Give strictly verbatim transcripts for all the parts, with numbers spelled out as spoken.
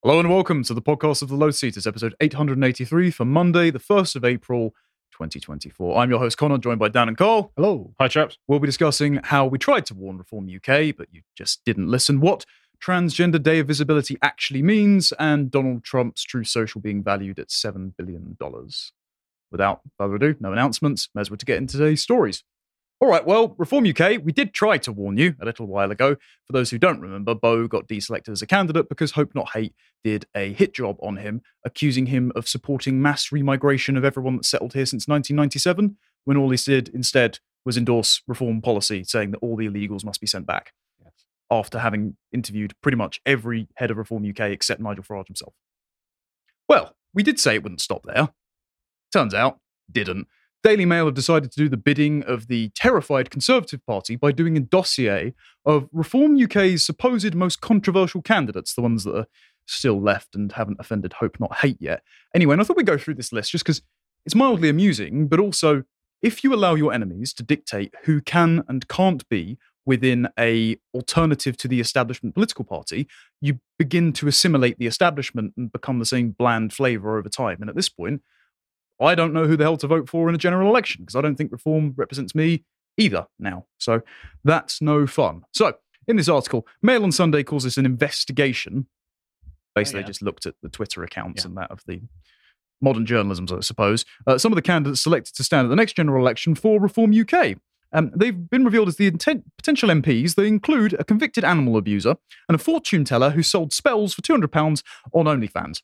Hello and welcome to the podcast of the Low Seaters, episode eight hundred eighty-three for Monday, the first of April, twenty twenty-four. I'm your host, Connor, joined by Dan and Carl. Hello. Hi, chaps. We'll be discussing how we tried to warn Reform U K, but you just didn't listen, what Transgender Day of Visibility actually means, and Donald Trump's Truth Social being valued at seven billion dollars. Without further ado, no announcements, may as well to get into today's stories. All right, well, Reform U K, we did try to warn you a little while ago. For those who don't remember, Bo got deselected as a candidate because Hope Not Hate did a hit job on him, accusing him of supporting mass remigration of everyone that's settled here since nineteen ninety-seven, when all he did instead was endorse reform policy, saying that all the illegals must be sent back, yes, after having interviewed pretty much every head of Reform U K except Nigel Farage himself. Well, we did say it wouldn't stop there. Turns out, didn't. Daily Mail have decided to do the bidding of the terrified Conservative Party by doing a dossier of Reform U K's supposed most controversial candidates, the ones that are still left and haven't offended Hope Not Hate yet. Anyway, and I thought we'd go through this list just because it's mildly amusing, but also if you allow your enemies to dictate who can and can't be within a alternative to the establishment political party, you begin to assimilate the establishment and become the same bland flavour over time. And at this point, I don't know who the hell to vote for in a general election because I don't think Reform represents me either now. So that's no fun. So in this article, Mail on Sunday calls this an investigation. Basically, oh, yeah. They just looked at the Twitter accounts yeah. and that of the modern journalism, I suppose. Uh, some of the candidates selected to stand at the next general election for Reform U K. Um, they've been revealed as the intent, potential M Ps. They include a convicted animal abuser and a fortune teller who sold spells for two hundred pounds on OnlyFans.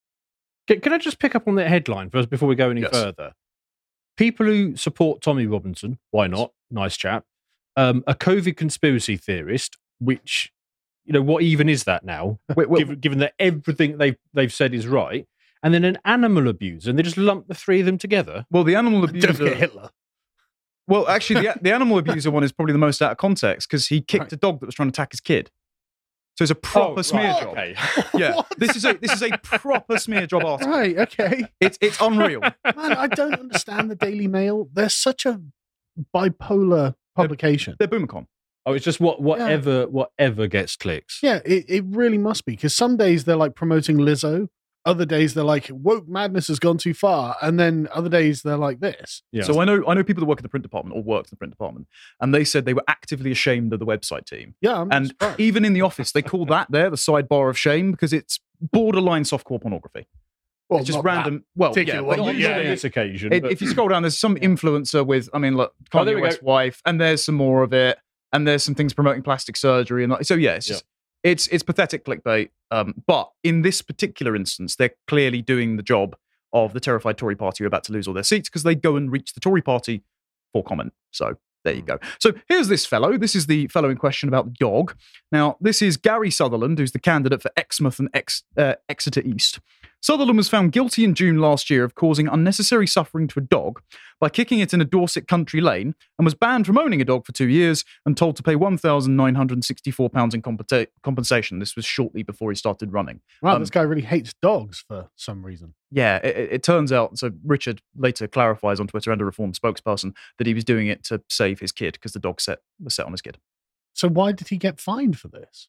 Can I just pick up on that headline first before we go any yes. further? People who support Tommy Robinson, why not? Nice chap. Um, a COVID conspiracy theorist, which, you know, what even is that now? Wait, wait, given, given that everything they've, they've said is right. And then an animal abuser, and they just lump the three of them together. Well, the animal abuser... Don't forget Hitler. Well, actually, the, the animal abuser one is probably the most out of context because he kicked right. a dog that was trying to attack his kid. So it's a proper oh, smear right, job. Okay. Yeah, this is a this is a proper smear job article. Right, okay. It's it's unreal. Man, I don't understand the Daily Mail. They're such a bipolar publication. They're, they're Boomicon. Oh, it's just what whatever yeah. whatever gets clicks. Yeah, it, it really must be because some days they're like promoting Lizzo. Other days they're like woke madness has gone too far, and then other days they're like this. Yeah. So I know I know people that work in the print department or worked in the print department, and they said they were actively ashamed of the website team. Yeah, I'm and surprised. Even in the office, they call that there the sidebar of shame because it's borderline softcore pornography. Well, it's just random. Well, yeah, well, well, yeah, yeah. This occasion. It, if you scroll down, there's some influencer with, I mean, look, Kanye oh, West's wife, and there's some more of it, and there's some things promoting plastic surgery, and like, so yeah, it's just. Yeah. It's it's pathetic clickbait, um, but in this particular instance, they're clearly doing the job of the terrified Tory party who are about to lose all their seats because they go and reach the Tory party for comment. So there you go. So here's this fellow. This is the fellow in question about the dog. Now, this is Gary Sutherland, who's the candidate for Exmouth and Ex, uh, Exeter East. Sutherland was found guilty in June last year of causing unnecessary suffering to a dog by kicking it in a Dorset country lane and was banned from owning a dog for two years and told to pay one thousand nine hundred sixty-four pounds in compensa- compensation. This was shortly before he started running. Wow, um, this guy really hates dogs for some reason. Yeah, it, it turns out, so Richard later clarifies on Twitter and a Reform spokesperson that he was doing it to save his kid because the dog set, was set on his kid. So why did he get fined for this?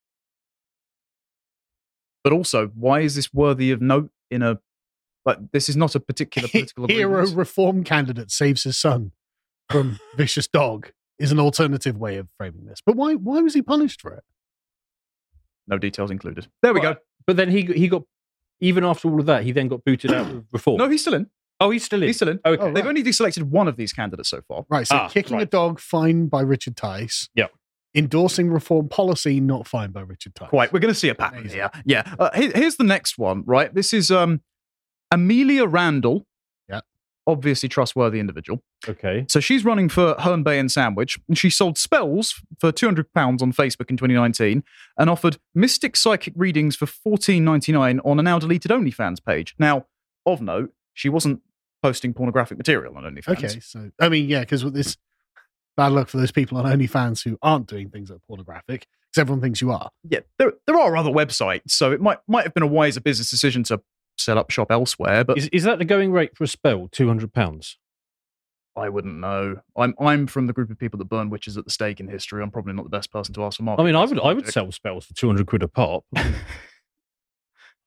But also, why is this worthy of note in a, like, this is not a particular political Hero agreement. reform candidate saves his son from vicious dog is an alternative way of framing this. But why why was he punished for it? No details included. There we well, go. But then he he got, even after all of that, he then got booted out of Reform. No, he's still in. Oh, he's still in? He's still in. Okay. Oh, right. They've only deselected one of these candidates so far. Right, so ah, kicking right. a dog, fined by Richard Tice. Yep. Endorsing reform policy, not fined by Richard Tice. Quite. We're going to see a pattern Amazing. here. Yeah. Uh, here, here's the next one, right? This is um, Amelia Randall. Yeah. Obviously trustworthy individual. Okay. So she's running for Herne Bay and Sandwich, and she sold spells for two hundred pounds on Facebook in twenty nineteen and offered mystic psychic readings for fourteen ninety-nine on a now deleted OnlyFans page. Now, of note, she wasn't posting pornographic material on OnlyFans. Okay, so, I mean, yeah, because with this... Bad luck for those people on OnlyFans who aren't doing things that are pornographic, because everyone thinks you are. Yeah, there there are other websites, so it might might have been a wiser business decision to set up shop elsewhere. But is, is that the going rate for a spell? Two hundred pounds. I wouldn't know. I'm I'm from the group of people that burn witches at the stake in history. I'm probably not the best person to ask for market. I mean, I would I would sell spells for two hundred quid a pop.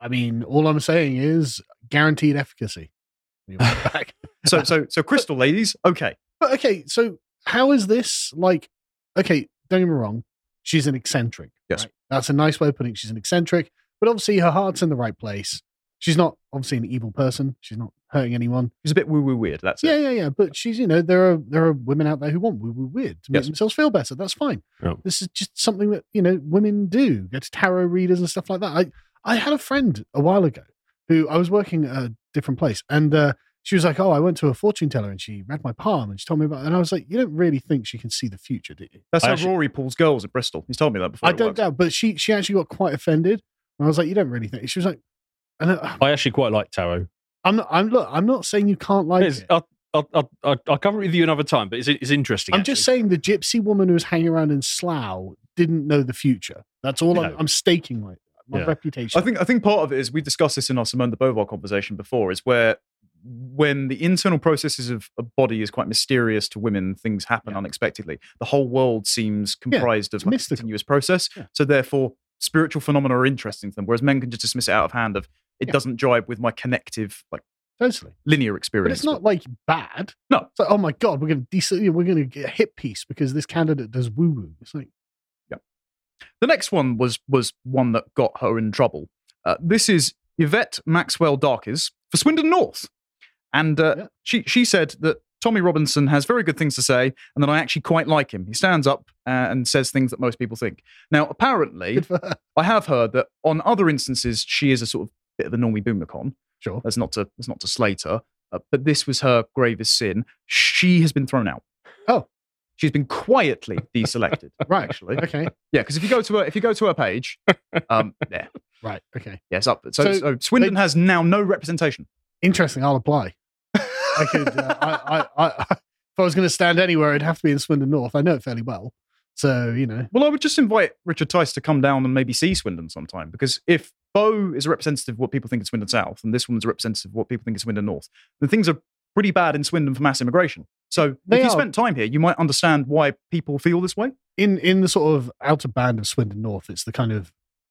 I mean, all I'm saying is guaranteed efficacy. Back. so, so, so, crystal ladies, okay. But okay, so how is this like? Okay, don't get me wrong. She's an eccentric. Yes, right? That's a nice way of putting it. She's an eccentric, but obviously her heart's in the right place. She's not obviously an evil person. She's not hurting anyone. She's a bit woo woo weird. That's yeah, it. yeah, yeah. But she's, you know, there are there are women out there who want woo woo weird to make yes. themselves feel better. That's fine. Yep. This is just something that, you know, women do. Go to tarot readers and stuff like that. I I had a friend a while ago who I was working at a different place, and uh, she was like, "Oh, I went to a fortune teller and she read my palm and she told me about it." And I was like, "You don't really think she can see the future, do you?" That's I how actually, Rory pulls girls at Bristol. He's told me that before. I don't doubt, but she she actually got quite offended. And I was like, "You don't really think?" She was like, and I, I actually quite like tarot. I'm not. I'm look. I'm not saying you can't like It's, it. I'll, I'll, I'll, I'll cover it with you another time, but it's, it's interesting. I'm actually. just saying the gypsy woman who was hanging around in Slough didn't know the future. That's all. I'm, No. I'm staking my my Yeah. reputation. I think I think part of it is we discussed this in our Simone de Beauvoir conversation before. Is where when the internal processes of a body is quite mysterious to women, things happen Yeah. unexpectedly. The whole world seems comprised of it's like a mystical. continuous process. Yeah. So therefore, spiritual phenomena are interesting to them, whereas men can just dismiss it out of hand. Of it Yeah. doesn't jibe with my connective, like Totally. linear But experience. it's not like bad. No. It's like, oh my god, we're gonna de- we're gonna get a hit piece because this candidate does woo woo. It's like, The next one was was one that got her in trouble. Uh, this is Yvette Maxwell Darkes for Swindon North, and uh, Yeah. she she said that Tommy Robinson has very good things to say, and that I actually quite like him. He stands up uh, and says things that most people think. Now, apparently, good for her. I have heard that on other instances she is a sort of bit of a normie boomicon. Sure. That's not to that's not to slate her, uh, but this was her gravest sin. She has been thrown out. Oh. She's been quietly deselected. Right. Actually. Okay. Yeah, because if you go to her, if you go to her page, um, there, Right. Okay. yes, up. So, So so Swindon they- has now no representation. Interesting. I'll apply. I could. Uh, I, I, I, if I was going to stand anywhere, it'd have to be in Swindon North. I know it fairly well, so you know. Well, I would just invite Richard Tice to come down and maybe see Swindon sometime, because if Bo is a representative of what people think is Swindon South, and this one's a representative of what people think is Swindon North, then things are pretty bad in Swindon for mass immigration. So They if you are. spent time here, you might understand why people feel this way. In in the sort of outer band of Swindon North, it's the kind of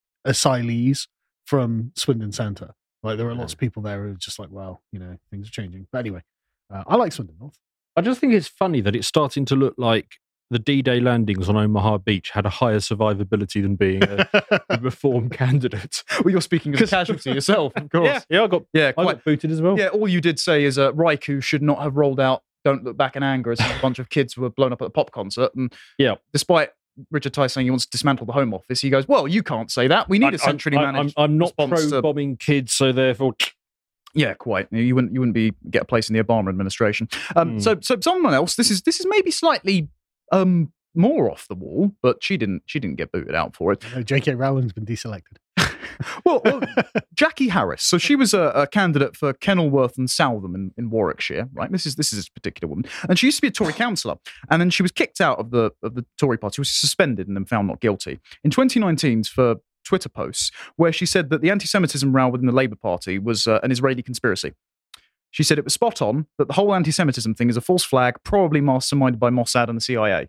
asylees from Swindon Centre. Like there are lots of people there who are just like, well, you know, things are changing. But anyway, uh, I like Swindon North. I just think it's funny that it's starting to look like the D-Day landings on Omaha Beach had a higher survivability than being a, a reform candidate. Well, you're speaking as a casualty yourself, of course. Yeah, yeah, I got, Yeah, I quite. got booted as well. Yeah, all you did say is uh, Raikou should not have rolled out "Don't Look Back in Anger" as a bunch of kids were blown up at a pop concert. And Yeah. despite Richard Tice saying he wants to dismantle the Home Office, he goes, "Well, you can't say that. We need I'm- a centrally I'm, managed." I'm, I'm not response to- pro-bombing kids, so therefore... Yeah, quite. You wouldn't. You wouldn't be get a place in the Obama administration. Um, Mm. So, so someone else. This is this is maybe slightly um, more off the wall, but she didn't. She didn't get booted out for it. No, J K Rowling's been deselected. Well, well Jackie Harris. So she was a, a candidate for Kenilworth and Southam in, in Warwickshire, right? This is this is this particular woman, and she used to be a Tory councillor, and then she was kicked out of the of the Tory party. She was suspended and then found not guilty in twenty nineteen for Twitter posts where she said that the anti-Semitism row within the Labour Party was uh, an Israeli conspiracy. She said it was spot on, that the whole anti-Semitism thing is a false flag, probably masterminded by Mossad and the C I A.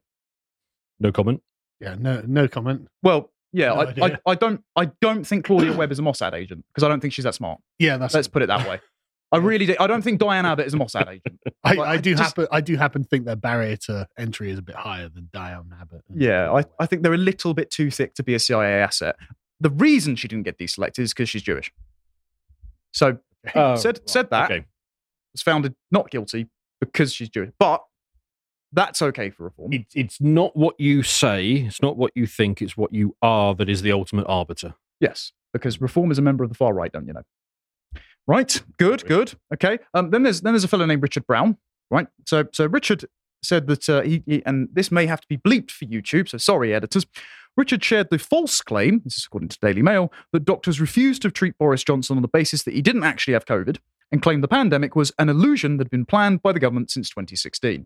No comment. Yeah, no, no comment. Well, yeah, No I, I, idea. I don't, I don't think Claudia Webb is a Mossad agent because I don't think she's that smart. Yeah, that's. Let's put it that way. I really do. I don't think Diane Abbott is a Mossad agent. I, Well, I I do just- happen. I do happen to think their barrier to entry is a bit higher than Diane Abbott. Yeah, I, I think they're a little bit too thick to be a C I A asset. The reason she didn't get deselected is because she's Jewish. So Oh, said right, said that okay. was founded not guilty because she's Jewish, but that's okay for reform. It, it's not what you say, it's not what you think, it's what you are that is the ultimate arbiter. Yes, because reform is a member of the far right, don't you know? Right, good, good. Okay. Um, then there's then there's a fellow named Richard Brown. Right. So so Richard said that uh, he, he and this may have to be bleeped for YouTube. So sorry, editors. Richard shared the false claim, this is according to Daily Mail, that doctors refused to treat Boris Johnson on the basis that he didn't actually have COVID, and claimed the pandemic was an illusion that had been planned by the government since twenty sixteen.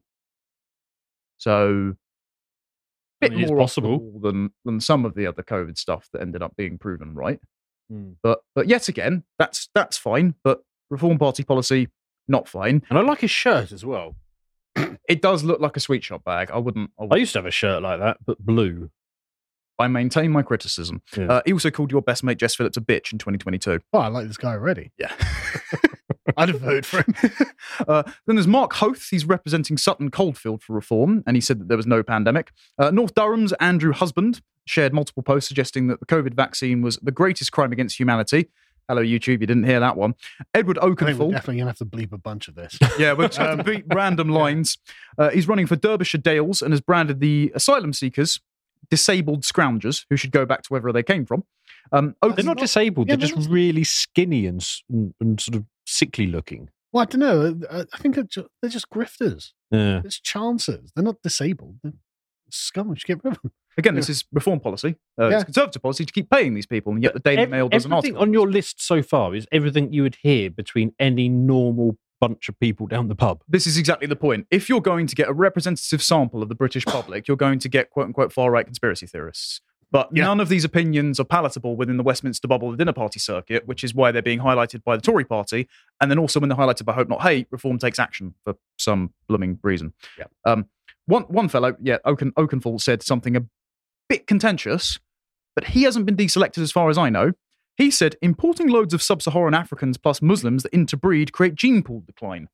So, a bit I mean, it's more off the possible. wall than than some of the other COVID stuff that ended up being proven right. Hmm. But but yet again, that's that's fine. But Reform Party policy, not fine. And I like his shirt as well. It does look like a sweet shop bag. I wouldn't. I I wouldn't. used to have a shirt like that, but blue. I maintain my criticism. Yeah. Uh, he also called your best mate Jess Phillips a bitch in twenty twenty-two. Oh, I like this guy already. Yeah. I'd vote for him. uh, then there's Mark Hoth. He's representing Sutton Coldfield for reform, and he said that there was no pandemic. Uh, North Durham's Andrew Husband shared multiple posts suggesting that the COVID vaccine was the greatest crime against humanity. Hello, YouTube. You didn't hear that one. Edward I think we're Oakenfold. definitely going to have to bleep a bunch of this. Yeah, we're just going to beat random lines. Uh, he's running for Derbyshire Dales and has branded the asylum seekers disabled scroungers who should go back to wherever they came from. Um, They're Oaken- not disabled. Yeah, They're they're just not- really skinny and, s- and and sort of sickly looking. Well, I don't know. I I think they're ju- they're just grifters. Yeah. It's chancers. They're not disabled. They're scum. We should get rid of them. Again, this is reform policy. Uh, Yeah. It's conservative policy to keep paying these people, and yet the Daily Ev- Mail does an everything article. on your list so far is everything you would hear between any normal bunch of people down the pub. This is exactly the point. If you're going to get a representative sample of the British public, you're going to get quote-unquote far-right conspiracy theorists. But Yeah. none of these opinions are palatable within the Westminster bubble, the dinner party circuit, which is why they're being highlighted by the Tory party. And then also when they're highlighted by Hope Not Hate, Reform takes action for some blooming reason. Yeah. Um, one, one fellow, yeah, Oaken, Oakenfold said something a bit contentious, but he hasn't been deselected as far as I know. He said, importing loads of sub-Saharan Africans plus Muslims that interbreed create gene pool decline.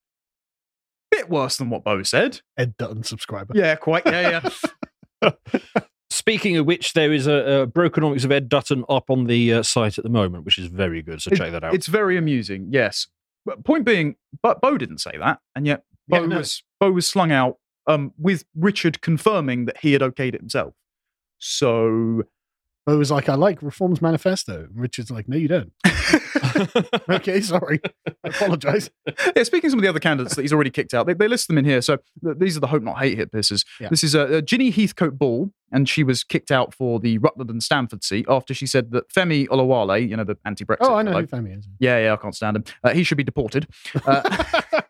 Bit worse than what Bo said. Ed Dutton subscriber. Yeah, quite. Yeah, yeah. Speaking of which, there is a, a Brokenomics of Ed Dutton up on the uh, site at the moment, which is very good. So It- check that out. It's very amusing, yes. But point being, but Bo didn't say that, and yet Bo Yeah, no. was Bo was slung out um, with Richard confirming that he had okayed it himself. So Bo was like, I like Reform's manifesto. And Richard's like, no, you don't. Okay, sorry. I apologize. yeah, speaking of some of the other candidates that he's already kicked out, they, they list them in here. So th- these are the Hope Not Hate hit pieces. Yeah. This is uh, uh, Ginny Heathcote Ball, and she was kicked out for the Rutland and Stanford seat after she said that Femi Olawale, you know, the anti-Brexit Oh, I know fellow- who Femi is. Yeah, yeah, I can't stand him. Uh, he should be deported. Uh,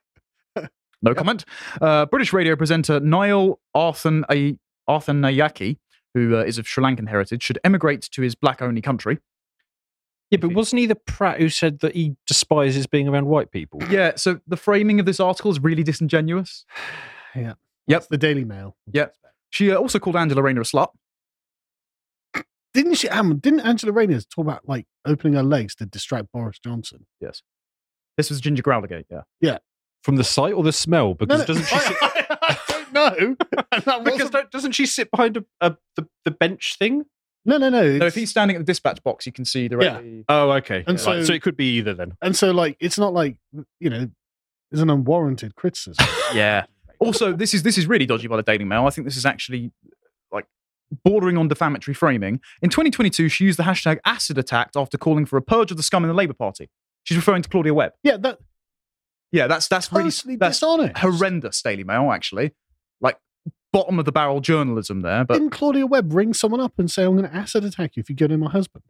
no comment. Uh, British radio presenter Niall Arthan Arthanayaki, who uh, is of Sri Lankan heritage, should emigrate to his black-only country. yeah, but wasn't he the prat who said that he despises being around white people? Yeah, so the framing of this article is really disingenuous. Yeah. Yep. It's the Daily Mail. Yep. She uh, also called Angela Rayner a slut. Didn't she? Um, didn't Angela Rayner talk about like opening her legs to distract Boris Johnson? Yes. This was Ginger Growlergate, yeah. From the sight or the smell? Because No, no, doesn't she sit, I, I don't know. And that because wasn't- don't, doesn't she sit behind a, a, the, the bench thing? no, no, no. So if it's- he's standing at the dispatch box, you can see directly. Oh, okay. And Right, so- so it could be either then. And so, like, it's not like, you know, there's an unwarranted criticism. Yeah. Also, this is this is really dodgy by the Daily Mail. I think this is actually like bordering on defamatory framing. In twenty twenty-two, she used the hashtag acid attack after calling for a purge of the scum in the Labour Party. She's referring to Claudia Webb. Yeah, that Yeah, that's that's really totally that's dishonest. horrendous, Daily Mail, actually. Like bottom of the barrel journalism there. But Didn't Claudia Webb ring someone up and say, I'm going to acid attack you if you go to my husband?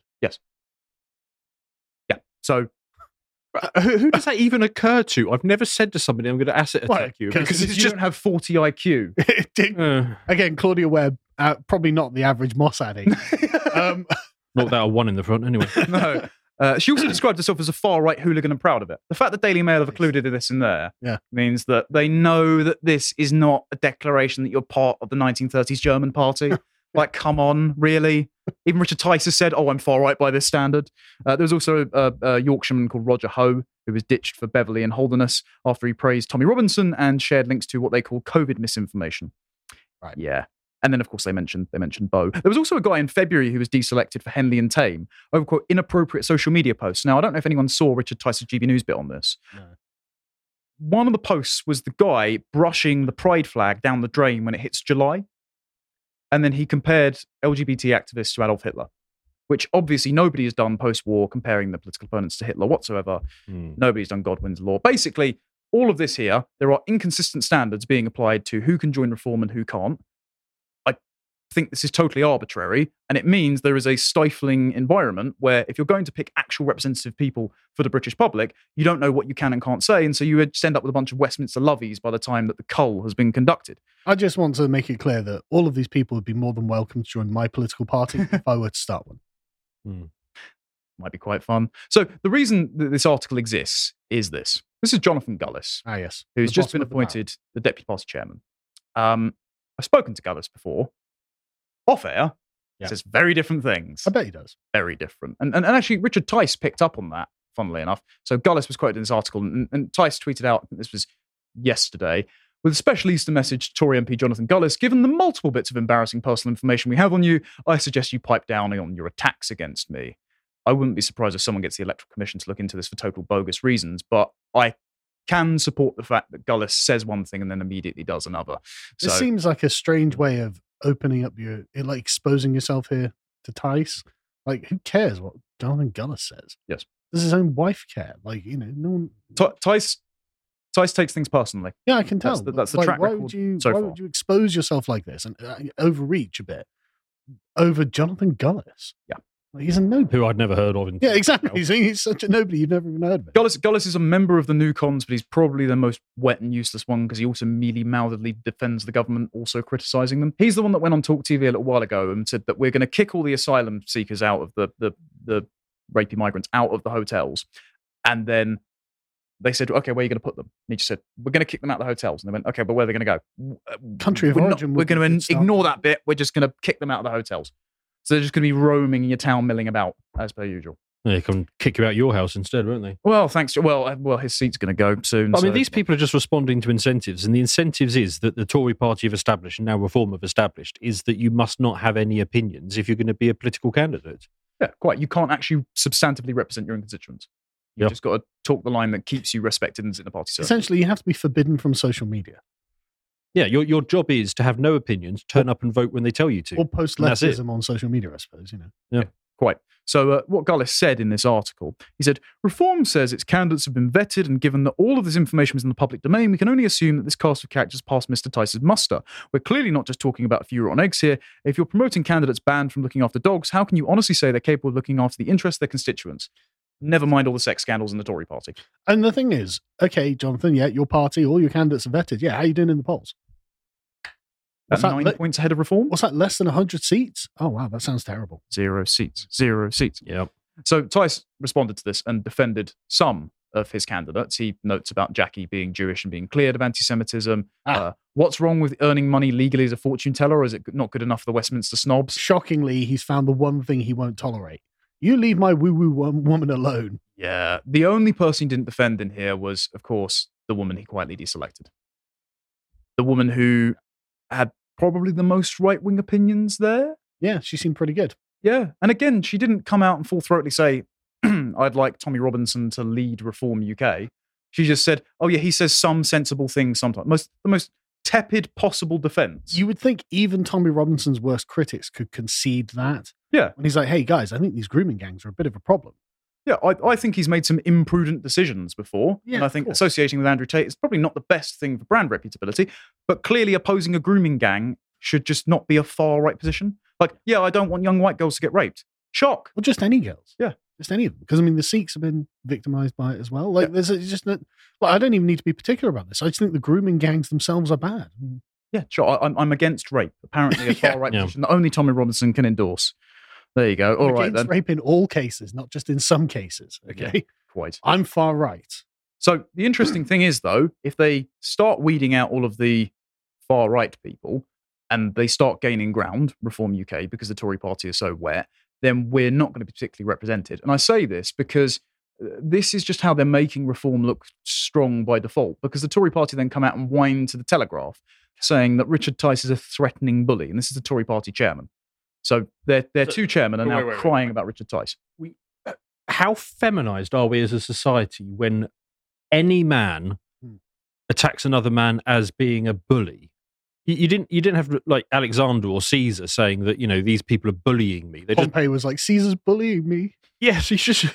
yeah. So Uh, who, who does that even occur to? I've never said to somebody, I'm going to asset Well, attack you. because Because because it's you just. don't have forty I Q. It did- Uh, Again, Claudia Webb, uh, probably not the average Mossaddy. um, not that a one in the front, anyway. No. Uh, she also described herself as a far-right hooligan and proud of it. The fact that Daily Mail have included this in there Yeah. means that they know that this is not a declaration that you're part of the nineteen thirties German party. Like, come on, really? Even Richard Tice has said, oh, I'm far-right by this standard. Uh, there was also a, a Yorkshireman called Roger Hoe, who was ditched for Beverley and Holderness after he praised Tommy Robinson and shared links to what they call COVID misinformation. Right. Yeah. And then, of course, they mentioned they mentioned Bo. There was also a guy in February who was deselected for Henley and Tame over, quote, inappropriate social media posts. Now, I don't know if anyone saw Richard Tice's G B News bit on this. No. One of the posts was the guy brushing the pride flag down the drain when it hits July. And then he compared L G B T activists to Adolf Hitler, which obviously nobody has done post-war, comparing the political opponents to Hitler whatsoever. Hmm. Nobody's done Godwin's Law. Basically, all of this here, there are inconsistent standards being applied to who can join Reform and who can't. I think this is totally arbitrary, and it means there is a stifling environment where if you're going to pick actual representative people for the British public, you don't know what you can and can't say, and so you just end up with a bunch of Westminster lovies by the time that the cull has been conducted. I just want to make it clear that all of these people would be more than welcome to join my political party if I were to start one. Might be quite fun. So the reason that this article exists is this. This is Jonathan Gullis, Ah, yes. who's The just bottom been of the barrel. appointed the deputy party chairman. Um, I've spoken to Gullis before, off air, Yeah. Says very different things. I bet he does. Very different. And, and, and actually, Richard Tice picked up on that, funnily enough. So Gullis was quoted in this article, and, and Tice tweeted out, I think this was yesterday, with a special Easter message to Tory M P Jonathan Gullis, given the multiple bits of embarrassing personal information we have on you, I suggest you pipe down on your attacks against me. I wouldn't be surprised if someone gets the Electoral Commission to look into this for total bogus reasons, but I can support the fact that Gullis says one thing and then immediately does another. So, it seems like a strange way of opening up your, like exposing yourself here to Tice. Like, who cares what Jonathan Gullis says? Yes. Does his own wife care? Like, you know, no one... T- Tice... Tice takes things personally. Yeah, I can tell. That's the, that's the like, track why record would you, so why far. would you expose yourself like this and uh, overreach a bit over Jonathan Gullis? Yeah. Like, he's a nobody. Who I'd never heard of. In yeah, exactly. He's, he's such a nobody. You've never even heard of it. Gullis, Gullis is a member of the New Cons, but he's probably the most wet and useless one because he also mealy-mouthedly defends the government, also criticising them. He's the one that went on Talk T V a little while ago and said that we're going to kick all the asylum seekers out of the, the, the rapey migrants out of the hotels. And then they said, okay, where are you going to put them? And he just said, we're going to kick them out of the hotels. And they went, okay, but where are they going to go? Country of we're origin. Not, we're going to ignore that bit. We're just going to kick them out of the hotels. So they're just going to be roaming in your town, milling about, as per usual. They can kick you out your house instead, won't they? Well, thanks to, well, uh, well, his seat's going to go soon. But, I mean, so. these people are just responding to incentives, and the incentives is that the Tory party have established, and now Reform have established, is that you must not have any opinions if you're going to be a political candidate. Yeah, quite. You can't actually substantively represent your own constituents. You've Yep. just got to talk the line that keeps you respected and in the party circle. Essentially, you have to be forbidden from social media. Yeah, your your job is to have no opinions, turn up and vote when they tell you to. Or post And that's it. leftism on social media, I suppose, you know. Yeah. Quite. So uh, what Gullis said in this article, he said, Reform says its candidates have been vetted, and given that all of this information was in the public domain, we can only assume that this cast of characters passed Mister Tice's muster. We're clearly not just talking about a few rotten eggs here. If you're promoting candidates banned from looking after dogs, how can you honestly say they're capable of looking after the interests of their constituents? Never mind all the sex scandals in the Tory party. And the thing is, okay, Jonathan, yeah, your party, all your candidates are vetted. Yeah, how are you doing in the polls? At What's that, nine le- points ahead of Reform? What's that, less than one hundred seats? Oh, wow, that sounds terrible. Zero seats. Zero seats. Yeah. So Tice responded to this and defended some of his candidates. He notes about Jackie being Jewish and being cleared of anti-Semitism. Ah. Uh, what's wrong with earning money legally as a fortune teller, or is it not good enough for the Westminster snobs? Shockingly, he's found the one thing he won't tolerate. You leave my woo-woo woman alone. Yeah. The only person he didn't defend in here was, of course, the woman he quietly deselected. The woman who had probably the most right-wing opinions there. Yeah, she seemed pretty good. Yeah. And again, she didn't come out and full-throatedly say, I'd like Tommy Robinson to lead Reform U K. She just said, oh yeah, he says some sensible things sometimes. Most, the most tepid possible defense. You would think even Tommy Robinson's worst critics could concede that. Yeah. When he's like, hey, guys, I think these grooming gangs are a bit of a problem. Yeah, I, I think he's made some imprudent decisions before. Yeah, and I of think course. associating with Andrew Tate is probably not the best thing for brand reputability, but clearly opposing a grooming gang should just not be a far-right position. Like, yeah, I don't want young white girls to get raped. Shock. Or just any girls. Yeah. Just any of them. Because, I mean, the Sikhs have been victimized by it as well. Like, Yeah. there's a, just no, like, I don't even need to be particular about this. I just think the grooming gangs themselves are bad. I mean, Yeah, sure. I, I'm, I'm against rape. Apparently a Yeah. far-right Yeah. position that only Tommy Robinson can endorse. There you go. All I'm right, against then. rape in all cases, not just in some cases. Okay. Quite. I'm far right. So the interesting thing is, though, if they start weeding out all of the far-right people and they start gaining ground, Reform U K, because the Tory party is so wet, then we're not going to be particularly represented. And I say this because uh, this is just how they're making Reform look strong by default, because the Tory party then come out and whine to the Telegraph saying that Richard Tice is a threatening bully, and this is the Tory party chairman. So their, their So- two chairmen are wait, now wait, wait, crying wait. about Richard Tice. We, uh, how feminized are we as a society when any man Hmm. attacks another man as being a bully? You, you didn't. You didn't have like Alexander or Caesar saying that you know these people are bullying me. They just Pompey was like, Caesar's bullying me. yes. He's just.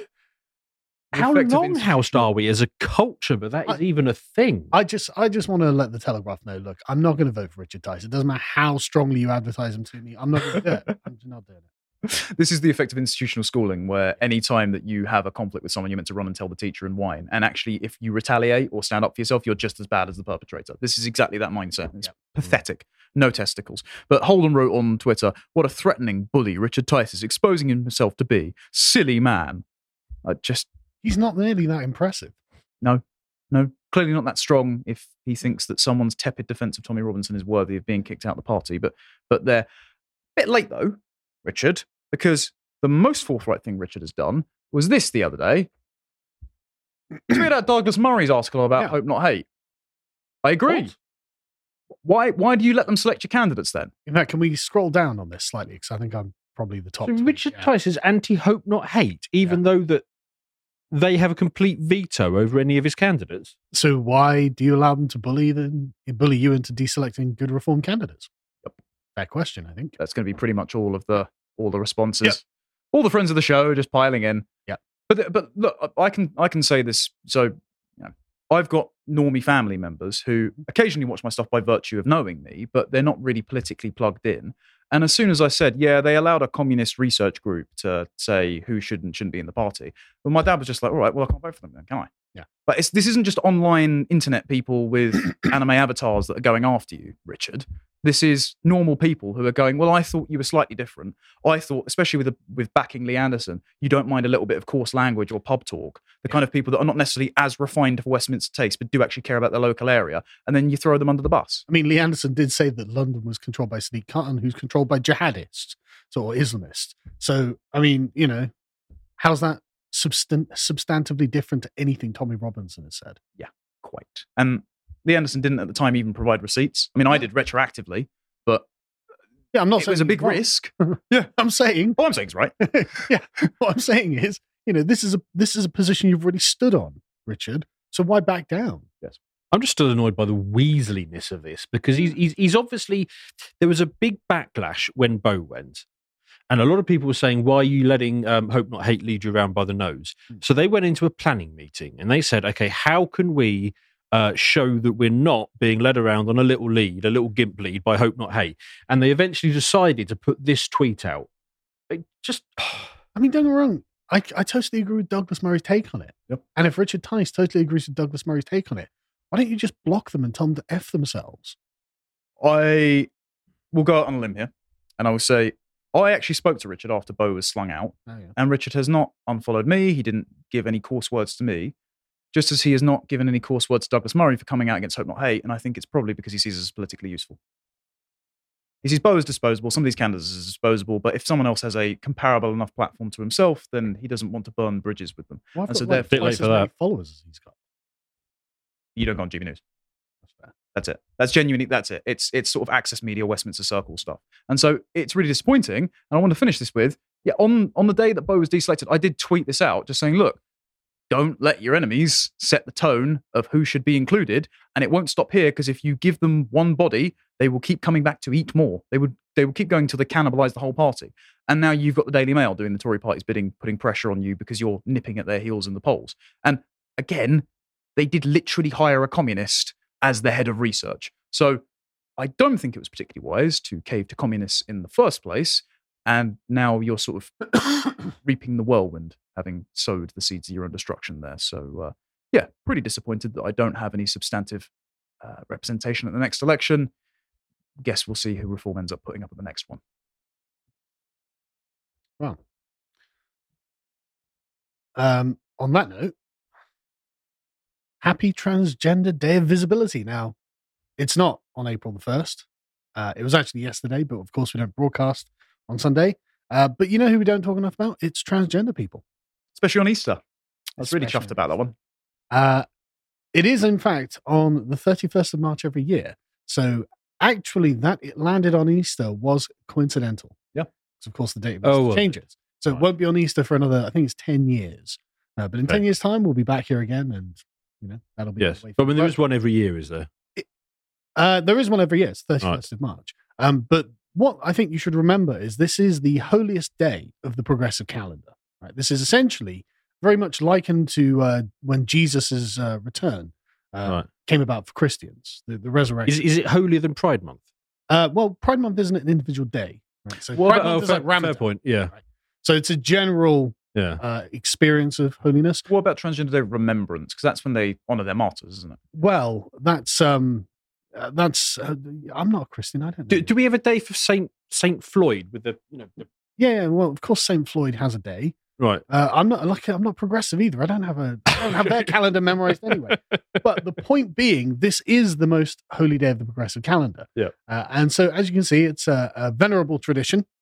The How effect of long housed are we as a culture? But that is I- even a thing. I just I just want to let the Telegraph know, look, I'm not going to vote for Richard Tice. It doesn't matter how strongly you advertise him to me. I'm not going to do it. I'm just not doing it. This is the effect of institutional schooling, where any time that you have a conflict with someone, you're meant to run and tell the teacher and whine. And actually, if you retaliate or stand up for yourself, you're just as bad as the perpetrator. This is exactly that mindset. It's Yeah. pathetic. No testicles. But Holden wrote on Twitter, what a threatening bully Richard Tice is exposing himself to be. Silly man. I just, He's not nearly that impressive. no, no, clearly not that strong if he thinks that someone's tepid defense of Tommy Robinson is worthy of being kicked out of the party. But, but they're a bit late, though. Richard, because the most forthright thing Richard has done was this the other day. Tweet out Douglas Murray's article about Yeah. Hope Not Hate. I agree. What? Why Why do you let them select your candidates then? In fact, can we scroll down on this slightly? Because I think I'm probably the top. So tweet, Richard yeah. Tice is anti-hope, not hate, even though that they have a complete veto over any of his candidates. So why do you allow them to bully them, bully you into deselecting good reform candidates? Yep. Fair question, I think. That's going to be pretty much all of the all the responses. Yep. All the friends of the show just piling in. Yeah. But but look, I can I can say this. So, you know, I've got normie family members who occasionally watch my stuff by virtue of knowing me, but they're not really politically plugged in. And as soon as I said, yeah, they allowed a communist research group to say who should and shouldn't be in the party, but my dad was just like, all right, well, I can't vote for them then, can I? Yeah. But it's, this isn't just online internet people with anime avatars that are going after you, Richard. This is normal people who are going, well, I thought you were slightly different. I thought, especially with a, with backing Lee Anderson, you don't mind a little bit of coarse language or pub talk. The Yeah. kind of people that are not necessarily as refined for Westminster taste, but do actually care about their local area. And then you throw them under the bus. I mean, Lee Anderson did say that London was controlled by Sadiq Khan, who's controlled by jihadists, so or Islamists. So, I mean, you know, how's that substan- substantively different to anything Tommy Robinson has said? Quite. And Lee Anderson didn't at the time even provide receipts. I mean, I did retroactively, but Yeah, I'm not it saying was a he's big wrong. risk. I'm saying, All I'm saying is right. yeah, what I'm saying is, you know, this is a this is a position you've already stood on, Richard. So why back down? I'm just still annoyed by the Weasleyness of this because he's, he's he's obviously there was a big backlash when Bo went, and a lot of people were saying, "Why are you letting um, Hope Not Hate lead you around by the nose?" Mm. So they went into a planning meeting and they said, "Okay, how can we uh, show that we're not being led around on a little lead, a little gimp lead by Hope Not Hate?" And they eventually decided to put this tweet out. It just I mean, don't get me wrong. I, I totally agree with Douglas Murray's take on it. Yep. And if Richard Tice totally agrees with Douglas Murray's take on it, why don't you just block them and tell them to F themselves? I will go out on a limb here and I will say, I actually spoke to Richard after Bo was slung out, Oh, yeah. and Richard has not unfollowed me. He didn't give any coarse words to me, just as he has not given any coarse words to Douglas Murray for coming out against Hope Not Hate. And I think it's probably because he sees us as politically useful. He sees Bo as disposable. Some of these candidates as disposable, but if someone else has a comparable enough platform to himself, then he doesn't want to burn bridges with them. Well, I've And got so like they're- Bit late twice for as many that. followers as he's got. You don't go on G B News. That's fair. That's it. That's genuinely, that's it. It's it's sort of Access Media, Westminster Circle stuff. And so it's really disappointing. And I want to finish this with, yeah, on, on the day that Bo was deselected, I did tweet this out, just saying, look, don't let your enemies set the tone of who should be included. And it won't stop here, because if you give them one body, they will keep coming back to eat more. They would they will keep going till they cannibalize the whole party. And now you've got the Daily Mail doing the Tory party's bidding, putting pressure on you because you're nipping at their heels in the polls. And again, they did literally hire a communist as the head of research. So I don't think it was particularly wise to cave to communists in the first place. And now you're sort of reaping the whirlwind, having sowed the seeds of your own destruction there. So, uh, yeah, pretty disappointed that I don't have any substantive uh, representation at the next election. Guess we'll see who Reform ends up putting up at the next one. Well, um, on that note, happy Transgender Day of Visibility. Now, it's not on April the first. Uh, it was actually yesterday, but of course we don't broadcast on Sunday. Uh, but you know who we don't talk enough about? It's transgender people. Especially on Easter. I was really Especially chuffed about that one. Uh, it is, in fact, on the thirty-first of March every year. So actually, that it landed on Easter was coincidental. Yeah. Because, of course, the date of Oh, Easter well. changes. So it Right. won't be on Easter for another, I think it's ten years. Uh, but in Okay. ten years' time, we'll be back here again. And, you know, that'll be. yes, the way but I mean, there forward. is one every year, is there? Uh, there is one every year. It's thirty-first of March. Um, but what I think you should remember is this is the holiest day of the progressive calendar. Right? This is essentially very much likened to uh, when Jesus' uh, return uh, Right. came about for Christians, the, the resurrection. Is, is it holier than Pride Month? Uh, well, Pride Month isn't an individual day. Right? So Well, Pride oh, Month is fair, like Ramadan. fair point. Yeah, Right? So it's a general yeah. uh, experience of holiness. What about Transgender Day of Remembrance? Because that's when they honour their martyrs, isn't it? Well, that's um, uh, that's. Uh, I'm not a Christian. I don't know. Do, do we have a day for Saint Saint Floyd with the you know? The, yeah, yeah, well, of course, Saint Floyd has a day. right. Uh, I'm not like I'm not progressive either. I don't have a I don't have their calendar memorized anyway. But the point being, this is the most holy day of the progressive calendar. Yeah. Uh, and so, as you can see, it's a, a venerable tradition.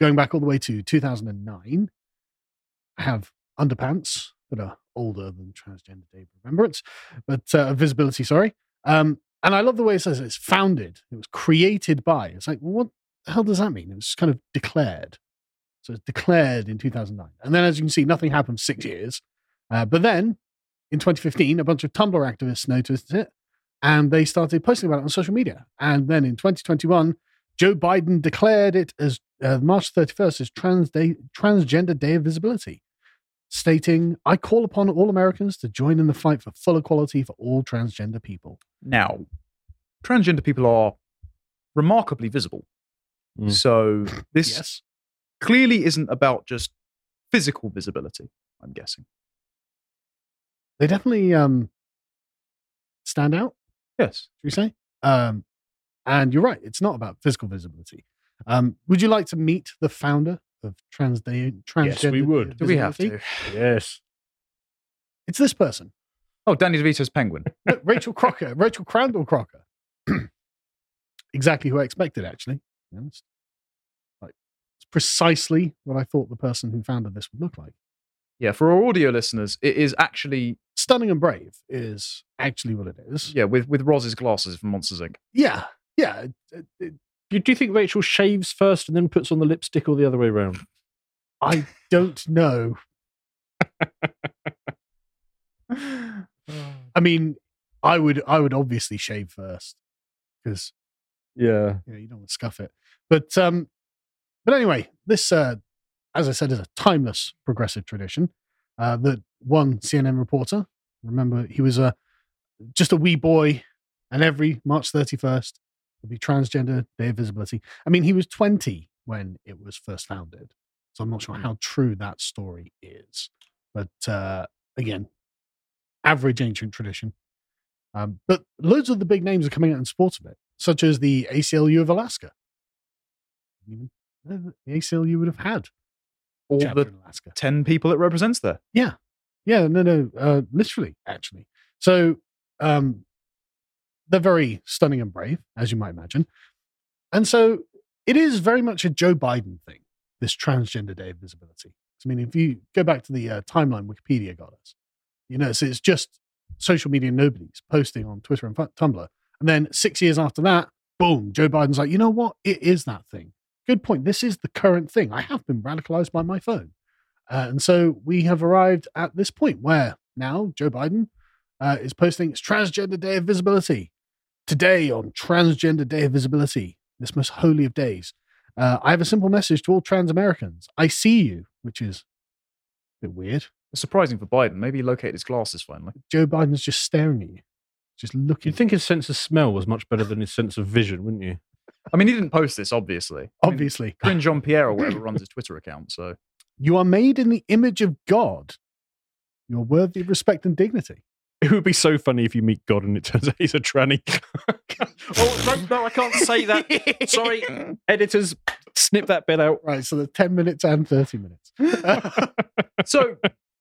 going back all the way to two thousand nine. I have underpants that are older than Transgender Day of Remembrance, but uh, visibility, sorry. Um, and I love the way it says it's founded. It was created by. It's like, well, what the hell does that mean? It was kind of declared. So it's declared in two thousand nine. And then, as you can see, nothing happened for six years. Uh, but then, in twenty fifteen, a bunch of Tumblr activists noticed it, and they started posting about it on social media. And then in twenty twenty-one, Joe Biden declared it as uh, March thirty-first as Trans Day, Transgender Day of Visibility, stating, "I call upon all Americans to join in the fight for full equality for all transgender people." Now, transgender people are remarkably visible. Mm. So this Yes. clearly isn't about just physical visibility, I'm guessing. They definitely um, stand out, Yes. should we say? Um, and you're right, it's not about physical visibility. Um, would you like to meet the founder of Trans Day, Transgender Yes, we would. Day of Do we have Visibility? to? Yes. It's this person. Oh, Danny DeVito's penguin. No, Rachel Crocker, Rachel Crandall Crocker. Exactly who I expected, actually. To be honest. Like, it's precisely what I thought the person who founded this would look like. Yeah, for our audio listeners, it is actually, Stunning and Brave is actually what it is. yeah, with, with Roz's glasses from Monsters, Incorporated. Yeah. Yeah. It, it, it, Do do you think Rachel shaves first and then puts on the lipstick, or the other way around? I don't know. I mean, I would I would obviously shave first because Yeah. you know you don't want to scuff it. But um, but anyway, this uh, as I said, is a timeless progressive tradition. Uh, that one C N N reporter, remember, he was a just a wee boy, and every March thirty-first would be Transgender Day of Visibility. I mean, he was twenty when it was first founded, so I'm not sure how true that story is. But uh, again, average ancient tradition. Um, but loads of the big names are coming out in support of it, such as the A C L U of Alaska. Even the A C L U would have had All chapter the in Alaska. ten people it represents there. Yeah, no, no, uh, literally, actually. So um, they're very stunning and brave, as you might imagine. And so it is very much a Joe Biden thing, this Transgender Day of Visibility. I mean, if you go back to the uh, timeline Wikipedia got us, you know, so it's just social media nobodies posting on Twitter and Tumblr. And then six years after that, boom, Joe Biden's like, you know what? It is that thing. Good point. This is the current thing. I have been radicalized by my phone. Uh, and so we have arrived at this point where now Joe Biden uh, is posting it's Transgender Day of Visibility. Today on Transgender Day of Visibility, this most holy of days, uh, I have a simple message to all trans Americans. I see you, which is a bit weird. It's surprising for Biden. Maybe he located his glasses finally. Joe Biden's just staring at you, just looking. You'd think his sense of smell was much better than his sense of vision, wouldn't you? I mean, he didn't post this, obviously. I mean, Obviously. Corinne Jean-Pierre or whatever runs his Twitter account, so... You are made in the image of God. You're worthy of respect and dignity. It would be so funny if you meet God and it turns out he's a tranny. oh, no, no, I can't say that. Sorry, editors, snip that bit out. Right, so the ten minutes and thirty minutes. So,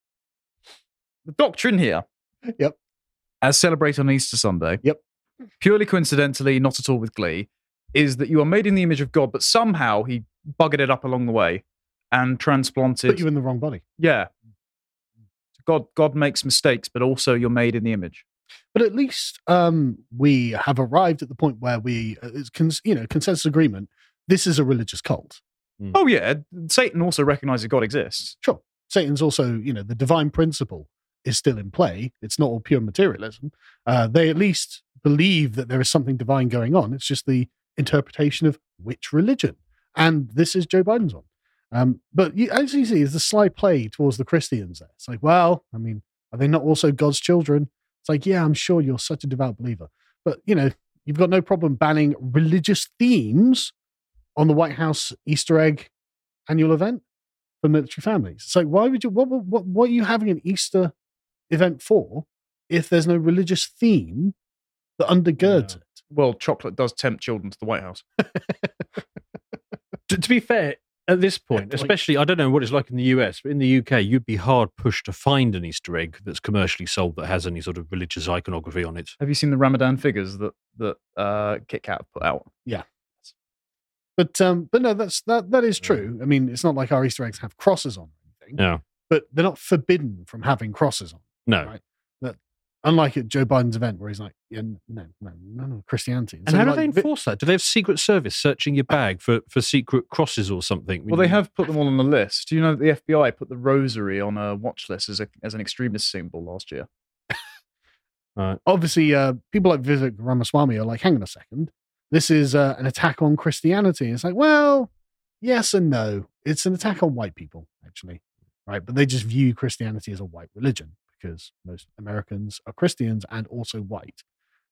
the doctrine here, Yep. as celebrated on Easter Sunday, Yep. purely coincidentally, not at all with glee, is that you are made in the image of God, but somehow he buggered it up along the way and transplanted. Put you in the wrong body. Yeah. God, God makes mistakes, but also you're made in the image. But at least um, we have arrived at the point where we, uh, it's cons- you know, consensus agreement. This is a religious cult. Mm. Oh yeah, Satan also recognizes God exists. Sure, Satan's also, you know, the divine principle is still in play. It's not all pure materialism. Uh, they at least believe that there is something divine going on. It's just the interpretation of which religion, and this is Joe Biden's one. Um, but you, as you see, is the sly play towards the Christians there. It's like, well, I mean, are they not also God's children? It's like, yeah, I'm sure you're such a devout believer. But, you know, you've got no problem banning religious themes on the White House Easter egg annual event for military families. It's like, why would you, what, what, what are you having an Easter event for if there's no religious theme that undergirds Yeah. it? Well, chocolate does tempt children to the White House. To, to be fair, at this point, especially, I don't know what it's like in the U S, but in the U K, you'd be hard pushed to find an Easter egg that's commercially sold that has any sort of religious iconography on it. Have you seen the Ramadan figures that that uh, Kit Kat put out? But um, but no, that's that that is true. I mean, it's not like our Easter eggs have crosses on or anything. Yeah. But they're not forbidden from having crosses on. No. Right? That, unlike at Joe Biden's event where he's like, yeah, no, no, no, no Christianity. And so how do like, they enforce that? Do they have Secret Service searching your bag for, for secret crosses or something? Well, they have put them all on the list. Do you know that the F B I put the rosary on a watch list as, a, as an extremist symbol last year? Right. Obviously, uh, people like Vivek Ramaswamy are like, hang on a second. This is uh, an attack on Christianity. It's like, well, yes and no. It's an attack on white people, actually. Right? But they just view Christianity as a white religion because most Americans are Christians and also white.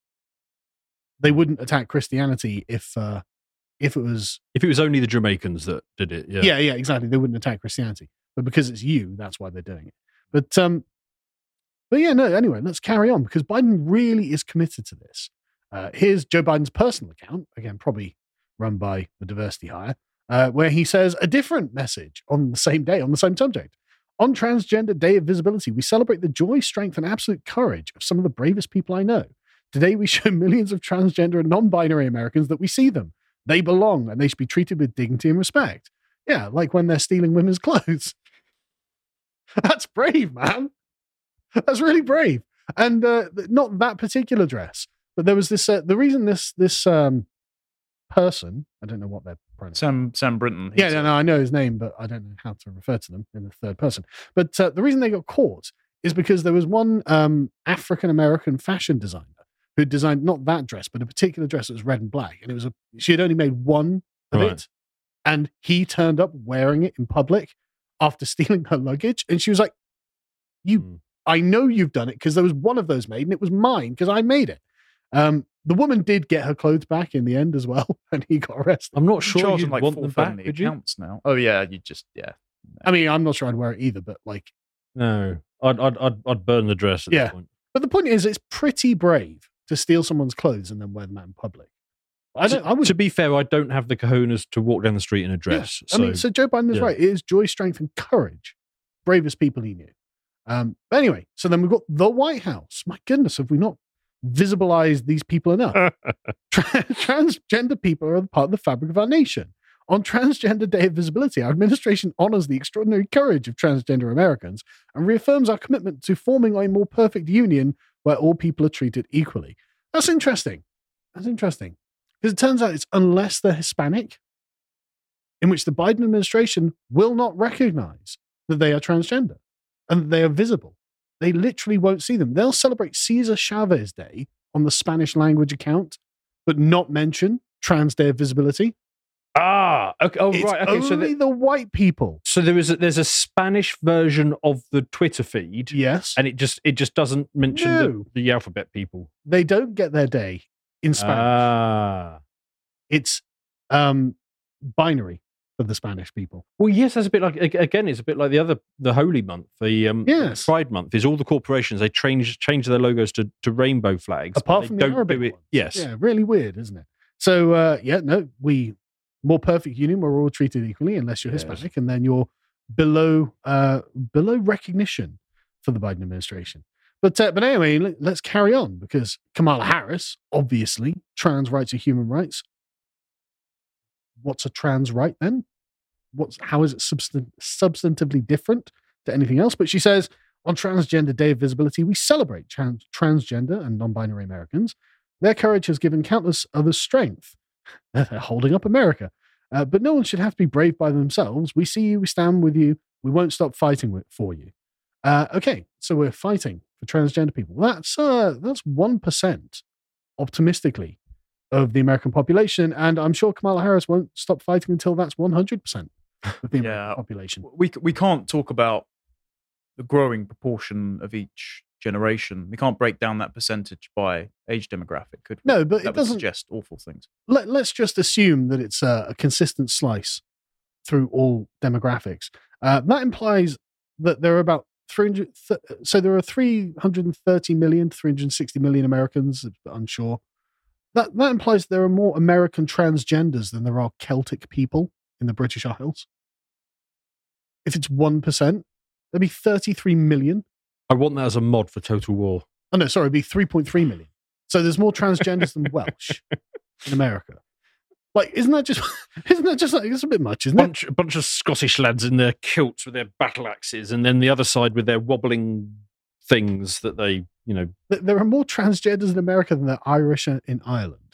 They wouldn't attack Christianity if uh, if it was... If it was only the Jamaicans that did it, yeah. Yeah, yeah, exactly. They wouldn't attack Christianity. But because it's you, that's why they're doing it. But, um, but yeah, no, anyway, let's carry on because Biden really is committed to this. Uh, here's Joe Biden's personal account, again, probably run by the Diversity Hire, uh, where he says a different message on the same day, on the same subject. On Transgender Day of Visibility, we celebrate the joy, strength, and absolute courage of some of the bravest people I know. Today, we show millions of transgender and non-binary Americans that we see them. They belong, and they should be treated with dignity and respect. Yeah, like when they're stealing women's clothes. That's brave, man. That's really brave. And uh, not that particular dress. But there was this, uh, the reason this this um, person, I don't know what their pronouns. Sam Sam Brinton. Yeah, no, no, I know his name, but I don't know how to refer to them in the third person. But uh, the reason they got caught is because there was one um, African-American fashion designer who designed not that dress, but a particular dress that was red and black. And it was a, she had only made one of Right. it. And he turned up wearing it in public after stealing her luggage. And she was like, you, Mm. I know you've done it because there was one of those made and it was mine because I made it. Um, the woman did get her clothes back in the end as well, and he got arrested. I'm not sure Charging you'd like want four them back, felony would you? accounts now. Oh yeah, you just yeah. I mean, I'm not sure I'd wear it either, but like, No. I'd, I'd, I'd, I'd burn the dress at Yeah. this point. but the point is, it's pretty brave to steal someone's clothes and then wear them out in public. I don't. I would. To be fair, I don't have the cojones to walk down the street in a dress. I so, mean, so Joe Biden is yeah. right. It is joy, strength, and courage. Bravest people he knew. Um, but anyway, so then we've got the White House. My goodness, have we not visibilized these people enough? Tra- transgender people are part of the fabric of our nation. On Transgender Day of Visibility, our administration honors the extraordinary courage of transgender Americans and reaffirms our commitment to forming a more perfect union where all people are treated equally. That's interesting. That's interesting. Because it turns out it's unless they're Hispanic, in which the Biden administration will not recognize that they are transgender and that they are visible. They literally won't see them. They'll celebrate Cesar Chavez Day on the Spanish language account, but not mention Trans Day of Visibility. Ah, okay. Oh, It's right. Okay, only so the, the white people. so there is a, there's a Spanish version of the Twitter feed, Yes. and it just it just doesn't mention No. the, the alphabet people. They don't get their day in Spanish. Ah. It's um, binary for the Spanish people. Well, yes, that's a bit like ag- again. It's a bit like the other, the Holy Month, the um, Yes. Pride Month. Is all the corporations they change change their logos to, to rainbow flags, but Apart they from the don't Arabic do it. ones. Yes, Yeah, really weird, isn't it? So, uh, yeah, no, we, more perfect union where we're all treated equally unless you're Yes. Hispanic, and then you're below uh, below recognition for the Biden administration. But uh, but anyway, let, let's carry on because Kamala Harris, obviously, trans rights are human rights. What's a trans right then? What's how is it substan- substantively different to anything else? But she says on Transgender Day of Visibility, we celebrate trans- transgender and non-binary Americans. Their courage has given countless others strength. They're holding up America. Uh, but no one should have to be brave by themselves. We see you, we stand with you. We won't stop fighting with, for you. Uh, okay, so we're fighting for transgender people. That's uh, that's one percent, optimistically, of the American population. And I'm sure Kamala Harris won't stop fighting until that's one hundred percent of the American Yeah. population. We we can't talk about the growing proportion of each generation. We can't break down that percentage by age demographic, could we? No, but that it would doesn't. suggest awful things. Let, let's just assume that it's a, a consistent slice through all demographics. Uh, that implies that there are about three hundred. Th- so there are three hundred thirty million, three hundred sixty million Americans. Unsure. That that implies there are more American transgenders than there are Celtic people in the British Isles. If it's one percent, there'd be thirty-three million. I want that as a mod for Total War. Oh no, sorry, it'd be three point three million. So there's more transgenders than Welsh in America. Like, isn't that just, isn't that just like, it's a bit much, isn't bunch, it? A bunch of Scottish lads in their kilts with their battle axes, and then the other side with their wobbling things that they, you know. There are more transgenders in America than there are Irish in Ireland.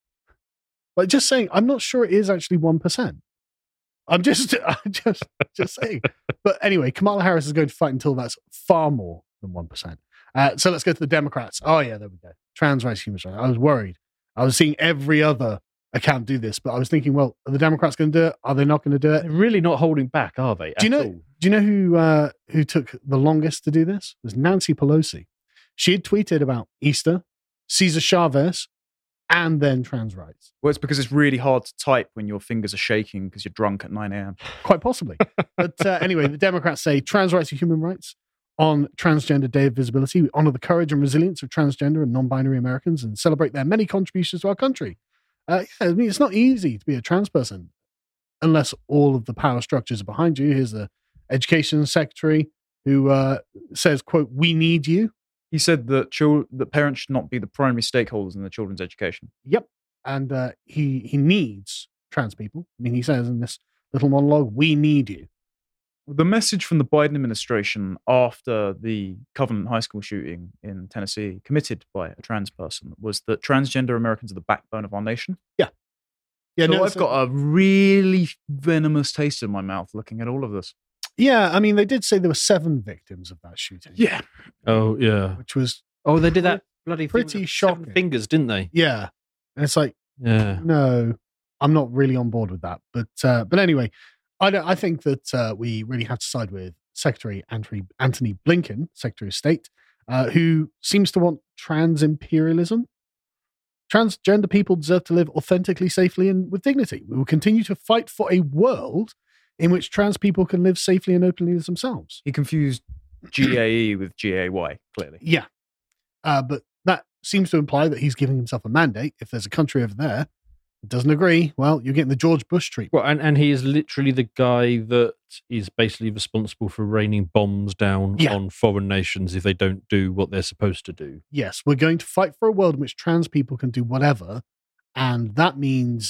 Like, just saying, I'm not sure it is actually one percent. I'm just, I'm just, just saying. But anyway, Kamala Harris is going to fight until that's far more than one percent. Uh, so let's go to the Democrats. Oh, yeah, there we go. Trans rights, human rights. I was worried. I was seeing every other account do this, but I was thinking, well, are the Democrats going to do it? Are they not going to do it? They're really not holding back, are they? Do you know? All? Do you know who uh, who took the longest to do this? It was Nancy Pelosi. She had tweeted about Easter, Cesar Chavez, and then trans rights. Well, it's because it's really hard to type when your fingers are shaking because you're drunk at nine a.m. Quite possibly. But uh, anyway, the Democrats say trans rights are human rights. On Transgender Day of Visibility, we honor the courage and resilience of transgender and non-binary Americans and celebrate their many contributions to our country. Uh, yeah, I mean, it's not easy to be a trans person unless all of the power structures are behind you. Here's the education secretary who uh, says, quote, "We need you." He said that chil- that parents should not be the primary stakeholders in their children's education. Yep. And uh, he, he needs trans people. I mean, he says in this little monologue, "We need you." The message from the Biden administration after the Covenant High School shooting in Tennessee, committed by a trans person, was that transgender Americans are the backbone of our nation. Yeah. Yeah, so no, I've so- got a really venomous taste in my mouth looking at all of this. Yeah, I mean, they did say there were seven victims of that shooting. Yeah. Oh, yeah. Which was, Oh, they did that bloody Pretty thing with the shocking. seven fingers, didn't they? yeah. And it's like, Yeah. no, I'm not really on board with that. But uh, but anyway, I don't, I think that uh, we really have to side with Secretary Anthony, Anthony Blinken, Secretary of State, uh, who seems to want trans imperialism. Transgender people deserve to live authentically, safely, and with dignity. We will continue to fight for a world in which trans people can live safely and openly as themselves. He confused G A E with G A Y, clearly. Yeah. Uh, but that seems to imply that he's giving himself a mandate. If there's a country over there that doesn't agree, well, you're getting the George Bush treatment. Well, and, and he is literally the guy that is basically responsible for raining bombs down Yeah. on foreign nations if they don't do what they're supposed to do. Yes, we're going to fight for a world in which trans people can do whatever. And that means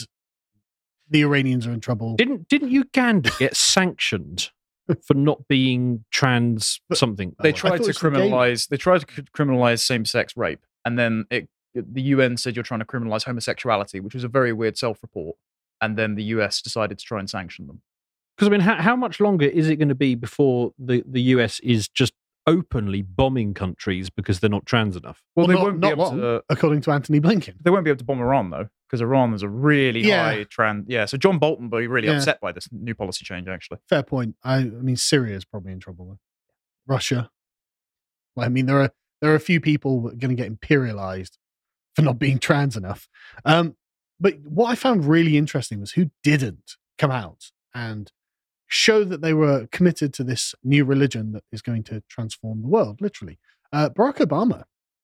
the Iranians are in trouble. Didn't didn't Uganda get sanctioned for not being trans But- something? They I tried thought to it was the gay- criminalize. They tried to c- criminalize same-sex rape, and then it, the U N said you're trying to criminalize homosexuality, which was a very weird self-report. And then the U S decided to try and sanction them. Because I mean, how, how much longer is it going to be before the, the U S is just openly bombing countries because they're not trans enough? Well, Well, they not- won't be not able long. to. According to Anthony Blinken. They won't be able to bomb Iran though, because Iran is a really Yeah. high trans. Yeah, so John Bolton will be really Yeah. upset by this new policy change. Actually, Fair point. I, I mean, Syria is probably in trouble. Though. Russia. Well, I mean, there are there are a few people that are going to get imperialized for not being trans enough. Um, but what I found really interesting was who didn't come out and show that they were committed to this new religion that is going to transform the world, literally. Uh, Barack Obama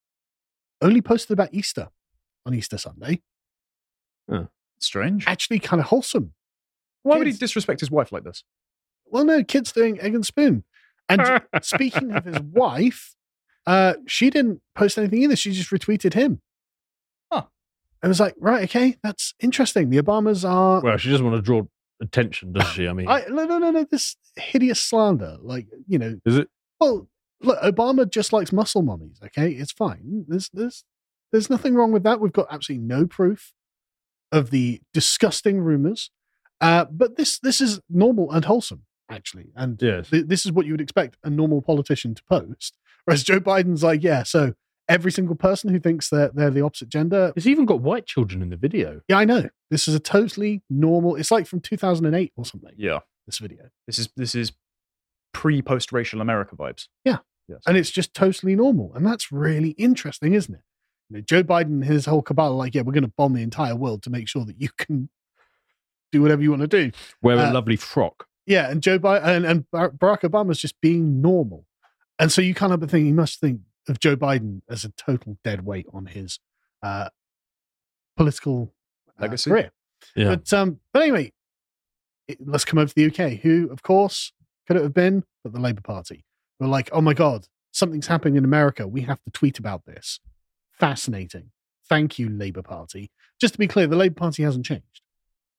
only posted about Easter on Easter Sunday. strange. Actually, kind of wholesome. Why would he kids. disrespect his wife like this? Well, no, kids doing egg and spoon. And speaking of his wife, uh, she didn't post anything either. She just retweeted him. Huh. I was like, right, okay, that's interesting. The Obamas are. Well, she doesn't want to draw attention, does she? I mean, I, no, no, no, no. This hideous slander. Like, you know, is it? well, look, Obama just likes muscle mummies, okay? It's fine. There's, there's, there's nothing wrong with that. We've got absolutely no proof of the disgusting rumors. Uh, but this, this is normal and wholesome, actually. And Yes. th- this is what you would expect a normal politician to post. Whereas Joe Biden's like, yeah, so every single person who thinks they're, they're the opposite gender. It's even got white children in the video. Yeah, I know. This is a totally normal, it's like from two thousand eight or something, Yeah, this video. this is this is pre-post racial America vibes. Yeah. Yes. And it's just totally normal. And that's really interesting, isn't it? You know, Joe Biden and his whole cabal are like, yeah, we're going to bomb the entire world to make sure that you can do whatever you want to do. Wear a Uh, lovely frock. Yeah, and Joe Biden and, and Bar- Barack Obama's just being normal. And so you kind of think, you must think of Joe Biden as a total dead weight on his uh, political uh, Legacy? career. Yeah. But um, but anyway, it, let's come over to the U K, who, of course, could it have been but the Labour Party? We're like, oh my God, something's happening in America. We have to tweet about this. Fascinating. Thank you, Labour Party. Just to be clear, the Labour Party hasn't changed.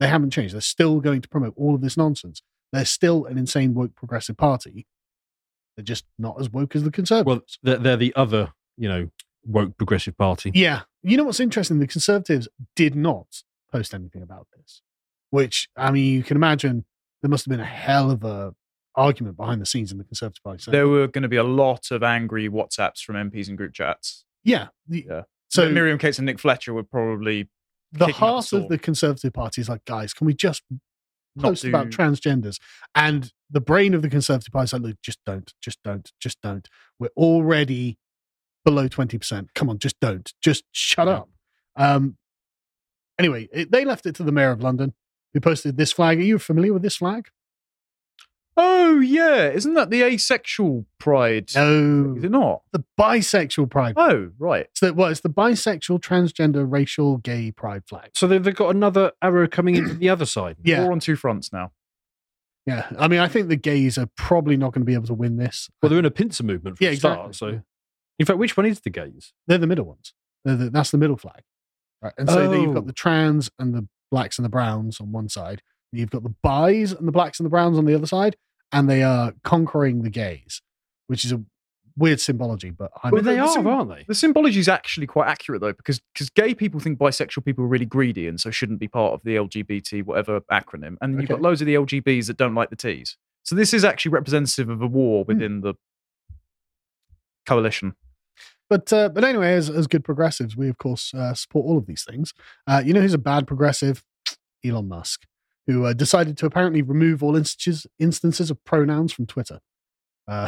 They haven't changed. They're still going to promote all of this nonsense. They're still an insane woke progressive party. They're just not as woke as the Conservatives. Well, they're, they're the other, you know, woke progressive party. Yeah. You know what's interesting? The Conservatives did not post anything about this, which, I mean, you can imagine there must have been a hell of a argument behind the scenes in the Conservative Party. So, there were going to be a lot of angry WhatsApps from M Ps and group chats. Yeah. The, yeah. So Miriam Cates and Nick Fletcher would probably the heart of the Conservative Party is like, guys, can we just post do... about transgenders? And the brain of the Conservative Party is like, look, just don't, just don't, just don't. We're already below twenty percent. Come on, just don't. Just shut yeah. up. Um, anyway, it, they left it to the Mayor of London, who posted this flag. Are you familiar with this flag? Oh, yeah. Isn't that the asexual pride? No. Is it not? The bisexual pride. Oh, right. So, well, it's the bisexual, transgender, racial, gay pride flag. So they've, they've got another arrow coming into the other side. Yeah. War on two fronts now. Yeah. I mean, I think the gays are probably not going to be able to win this. Well, they're in a pincer movement from yeah, the exactly. start. So, in fact, which one is the gays? They're the middle ones. They're the, that's the middle flag. Right. And so oh. then you've got the trans and the blacks and the browns on one side. You've got the bis and the blacks and the browns on the other side. And they are conquering the gays, which is a weird symbology, but I'm well, they the, are, the, aren't they? The symbology is actually quite accurate, though, because because gay people think bisexual people are really greedy and so shouldn't be part of the L G B T whatever acronym. And okay. you've got loads of the L G Bs that don't like the Ts. So this is actually representative of a war within mm. the coalition. But uh, but anyway, as, as good progressives, we, of course, uh, support all of these things. Uh, you know who's a bad progressive? Elon Musk, who uh, decided to apparently remove all instances, instances of pronouns from Twitter. Uh,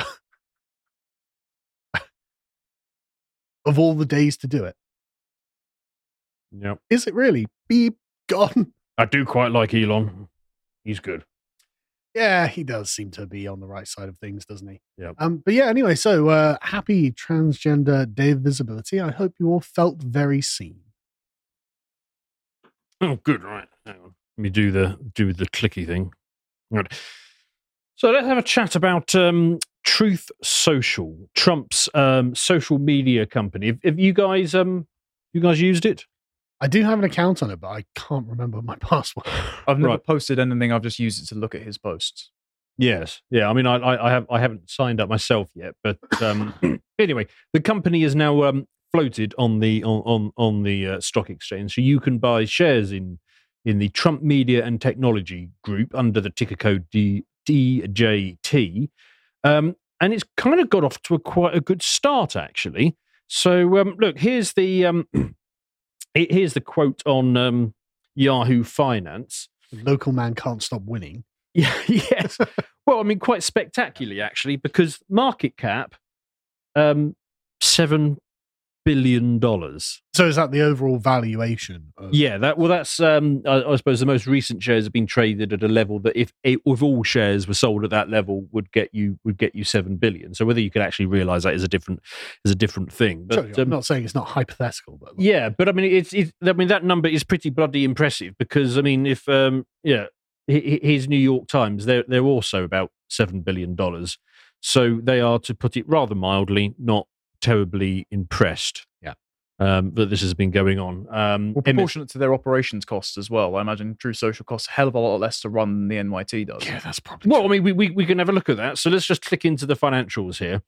of all the days to do it. Yep. Is it really? Beep, gone. I do quite like Elon. He's good. Yeah, he does seem to be on the right side of things, doesn't he? Yeah. Um, but yeah, anyway, so uh, happy Transgender Day of Visibility. I hope you all felt very seen. Oh, good. Right. Hang on. Let me do the do the clicky thing. Right. So let's have a chat about um, Truth Social, Trump's um, social media company. Have, have you guys um, you guys used it? I do have an account on it, but I can't remember my password. I've never right. posted anything. I've just used it to look at his posts. Yes, yeah. I mean, I, I, I have I haven't signed up myself yet, but um, anyway, the company is now um, floated on the on on, on the uh, stock exchange, so you can buy shares in in the Trump Media and Technology Group under the ticker code D, D J T, um, and it's kind of got off to a quite a good start actually. So um, look, here's the. Um, Here's the quote on um, Yahoo Finance. The local man can't stop winning. Yeah, yes. Well, I mean, quite spectacularly, actually, because market cap, um, seven billion dollars. So is that the overall valuation? Of- yeah, that well, that's, um, I, I suppose the most recent shares have been traded at a level that if, if all shares were sold at that level would get you would get you seven billion. So whether you could actually realise that is a different is a different thing. But Sorry, I'm um, not saying it's not hypothetical, but like- yeah, but I mean, it's, it's I mean that number is pretty bloody impressive because I mean, if um, yeah, his New York Times, they're they're also about seven billion dollars. So they are, to put it rather mildly, not terribly impressed. Yeah. Um, that this has been going on. Um, well, proportionate to their operations costs as well. I imagine True Social costs a hell of a lot less to run than the N Y T does. Yeah, that's probably well. true. I mean, we, we we can have a look at that. So let's just click into the financials here.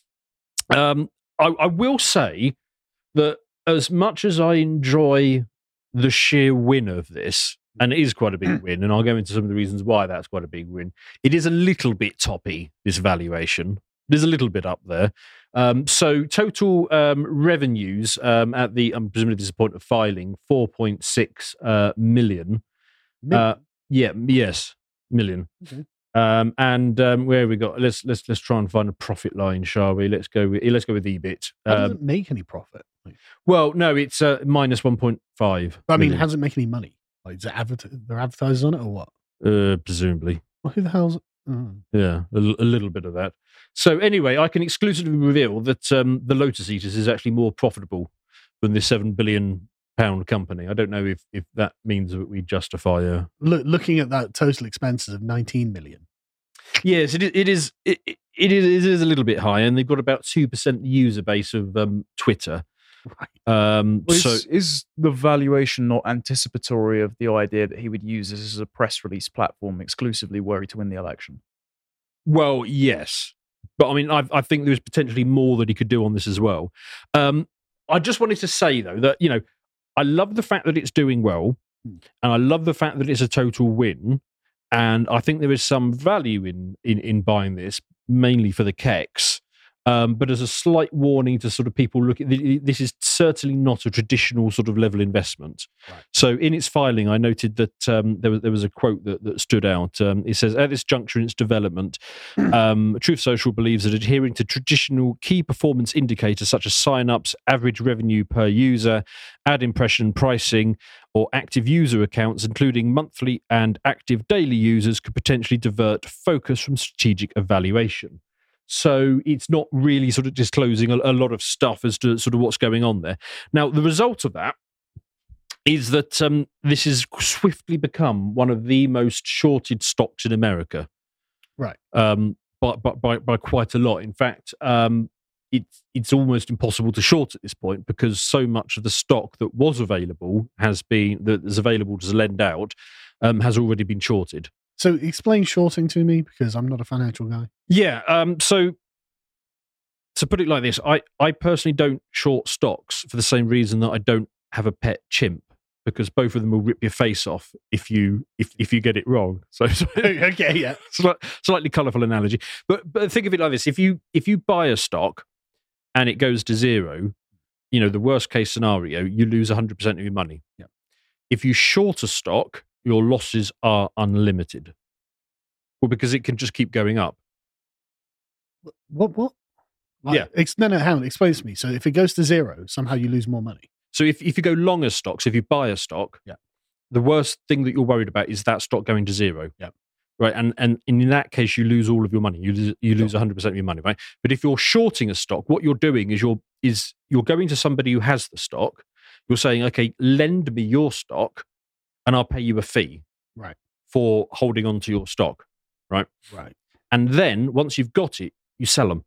Um, I, I will say that as much as I enjoy the sheer win of this, and it is quite a big win, and I'll go into some of the reasons why that's quite a big win. It is a little bit toppy, this valuation. There's a little bit up there. Um, so total um, revenues um, at the, um, presumably this is a point of filing, four point six uh, million. million. Uh, yeah, yes, million. Okay. Um, and um, where have we got? Let's let's let's try and find a profit line, shall we? Let's go with let's go with E B I T. How Um, does it make any profit? Like, well, no, it's uh, minus one point five. I mean, million. how does it make any money? Like, is it adver- there are advertisers on it or what? Uh, presumably. Well, who the hell's it? Oh. Yeah, a, l- a little bit of that. So anyway, I can exclusively reveal that um, the Lotus Eaters is actually more profitable than this seven billion pound company. I don't know if, if that means that we justify a. Look, looking at that total expenses of nineteen million. Yes, it, it is. It, it is. It is a little bit high, and they've got about two percent user base of um, Twitter. Right. Um, well, so is, is the valuation not anticipatory of the idea that he would use this as a press release platform exclusively were he to win the election? Well, yes. But I mean, I, I think there's potentially more that he could do on this as well. Um, I just wanted to say, though, that, you know, I love the fact that it's doing well, and I love the fact that it's a total win. And I think there is some value in in, in buying this, mainly for the keks. Um, but as a slight warning to sort of people looking, this is certainly not a traditional sort of level investment. Right. So in its filing, I noted that um, there was there was a quote that, that stood out. Um, it says, at this juncture in its development, um, Truth Social believes that adhering to traditional key performance indicators such as sign-ups, average revenue per user, ad impression pricing, or active user accounts, including monthly and active daily users, could potentially divert focus from strategic evaluation. So it's not really sort of disclosing a, a lot of stuff as to sort of what's going on there. Now, the result of that is that um, this has swiftly become one of the most shorted stocks in America. Right. Um, by, by, by quite a lot. In fact, um, it's it's almost impossible to short at this point because so much of the stock that was available has been that is available to lend out um, has already been shorted. So explain shorting to me because I'm not a financial guy. Yeah. Um, so to put it like this, I, I personally don't short stocks for the same reason that I don't have a pet chimp, because both of them will rip your face off if you if, if you get it wrong. So, so okay, yeah, slight, slightly colourful analogy, but but think of it like this: if you if you buy a stock and it goes to zero, you know, the worst case scenario, you lose one hundred percent of your money. Yeah. If you short a stock, your losses are unlimited. Well, because it can just keep going up. What? What? Like, yeah. Ex- no, no, hang on. Explain to me. So if it goes to zero, somehow you lose more money. So if, if you go long as stocks, if you buy a stock, yeah. the worst thing that you're worried about is that stock going to zero. Yeah. Right. And and in that case, you lose all of your money. You lose, you lose one hundred percent of your money. Right. But if you're shorting a stock, what you're doing is you're is you're going to somebody who has the stock. You're saying, okay, lend me your stock, and I'll pay you a fee. Right. For holding on to your stock. Right. Right. And then once you've got it, you sell them.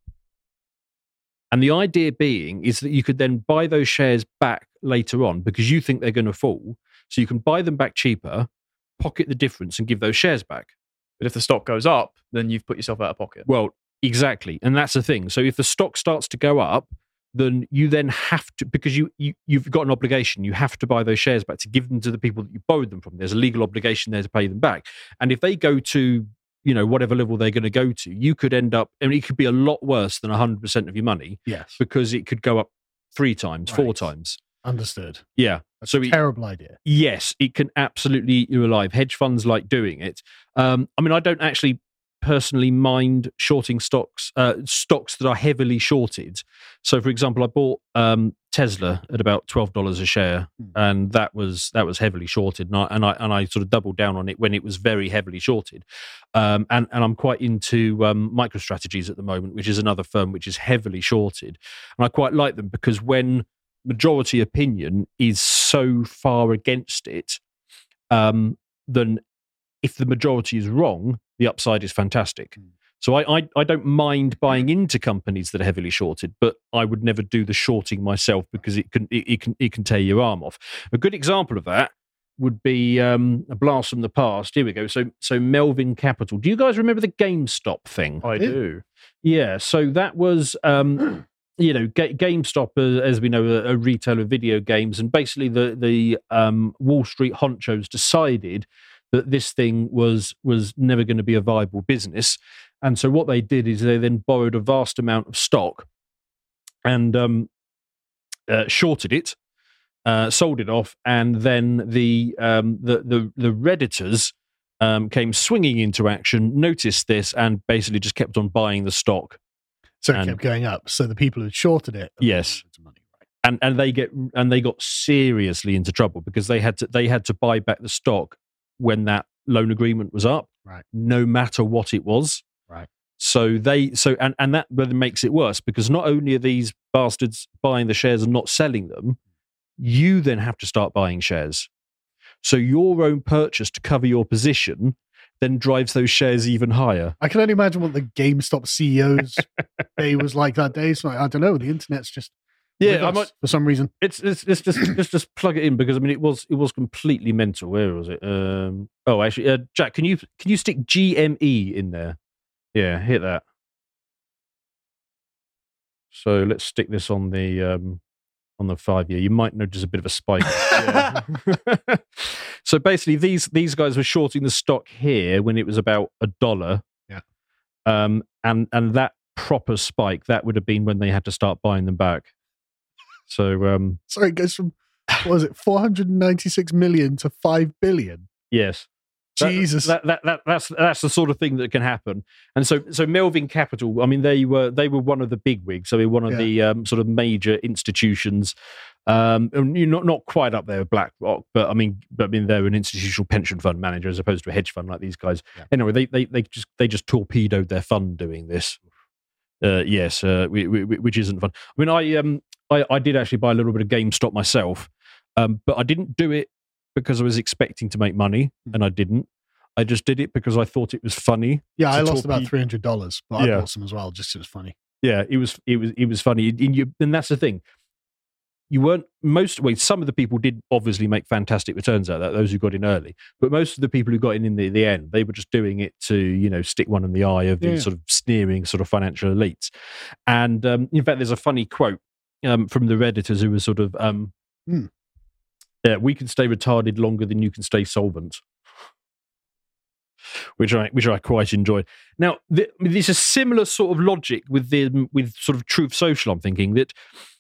And the idea being is that you could then buy those shares back later on because you think they're going to fall. So you can buy them back cheaper, pocket the difference, and give those shares back. But if the stock goes up, then you've put yourself out of pocket. Well, exactly. And that's the thing. So if the stock starts to go up, then you then have to, because you, you, you've got an obligation, you have to buy those shares back to give them to the people that you borrowed them from. There's a legal obligation there to pay them back. And if they go to, you know, whatever level they're going to go to, you could end up, I mean, it could be a lot worse than one hundred percent of your money. Yes. Because it could go up three times, right. four times. Understood. Yeah. That's so a it, terrible idea. Yes, it can absolutely eat you alive. Hedge funds like doing it. Um, I mean, I don't actually personally mind shorting stocks, uh, stocks that are heavily shorted. So, for example, I bought um, Tesla at about twelve dollars a share, mm. and that was that was heavily shorted, and I, and I and I sort of doubled down on it when it was very heavily shorted. Um, and and I'm quite into um, MicroStrategies at the moment, which is another firm which is heavily shorted, and I quite like them because when majority opinion is so far against it, um, then if the majority is wrong, the upside is fantastic. Mm. So I, I I don't mind buying into companies that are heavily shorted, but I would never do the shorting myself because it can it, it can it can tear your arm off. A good example of that would be um, a blast from the past. Here we go. So so Melvin Capital. Do you guys remember the GameStop thing? I do. Yeah. So that was. Um, You know, GameStop, uh, as we know, a, a retailer of video games, and basically the the um, Wall Street honchos decided that this thing was was never going to be a viable business, and so what they did is they then borrowed a vast amount of stock and um, uh, shorted it, uh, sold it off, and then the um, the the the Redditors um, came swinging into action, noticed this, and basically just kept on buying the stock. So it and, kept going up. So the people who shorted it, yes, money, right? and and they get and they got seriously into trouble because they had to they had to buy back the stock when that loan agreement was up, right? No matter what it was, right? So they so and and that makes it worse because not only are these bastards buying the shares and not selling them, you then have to start buying shares. So your own purchase to cover your position then drives those shares even higher. I can only imagine what the GameStop C E O's day was like that day. So I don't know. The internet's just Yeah, I might, for some reason. It's it's, it's just let's just plug it in because I mean it was it was completely mental. Where was it? Um, oh, actually, uh, Jack, can you can you stick G M E in there? Yeah, hit that. So let's stick this on the um, on the five year. You might notice a bit of a spike. So basically, these these guys were shorting the stock here when it was about a dollar. Yeah. Um, and and that proper spike that would have been when they had to start buying them back. So um, sorry, it goes from what was it four hundred ninety-six million to five billion. Yes. Jesus, that, that, that, that's that's the sort of thing that can happen. And so, so Melvin Capital, I mean, they were they were one of the big wigs. I mean, one of Yeah. the um, sort of major institutions. Um, and you're not not quite up there with BlackRock, but I mean, but I mean, they're an institutional pension fund manager as opposed to a hedge fund like these guys. Yeah. Anyway, they they they just they just torpedoed their fund doing this. Uh, yes, uh, we, we, which isn't fun. I mean, I um I, I did actually buy a little bit of GameStop myself, um, but I didn't do it because I was expecting to make money, Mm. and I didn't. I just did it because I thought it was funny. Yeah, I to lost about torpe- three hundred dollars, but I Yeah. bought some as well. Just 'cause it was funny. Yeah, it was it was it was funny. And, you, and that's the thing. You weren't most well, some of the people did obviously make fantastic returns out of that, those who got in early. But most of the people who got in in the, the end, they were just doing it to, you know, stick one in the eye of Yeah. these sort of sneering sort of financial elites. And um, in fact, there's a funny quote um, from the Redditors who was sort of um, Hmm. yeah, we can stay retarded longer than you can stay solvent. Which I which I quite enjoyed. Now, the, there's a similar sort of logic with the with sort of Truth Social. I'm thinking that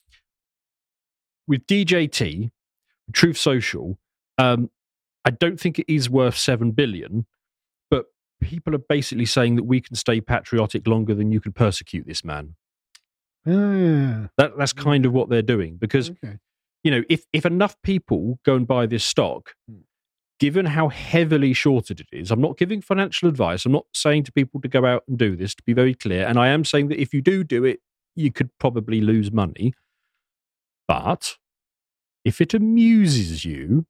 with D J T, Truth Social, um, I don't think it is worth seven billion, but people are basically saying that we can stay patriotic longer than you can persecute this man. Yeah. That that's kind of what they're doing because Okay. you know if if enough people go and buy this stock. Hmm. Given how heavily shorted it is, I'm not giving financial advice. I'm not saying to people to go out and do this, to be very clear. And I am saying that if you do do it, you could probably lose money. But if it amuses you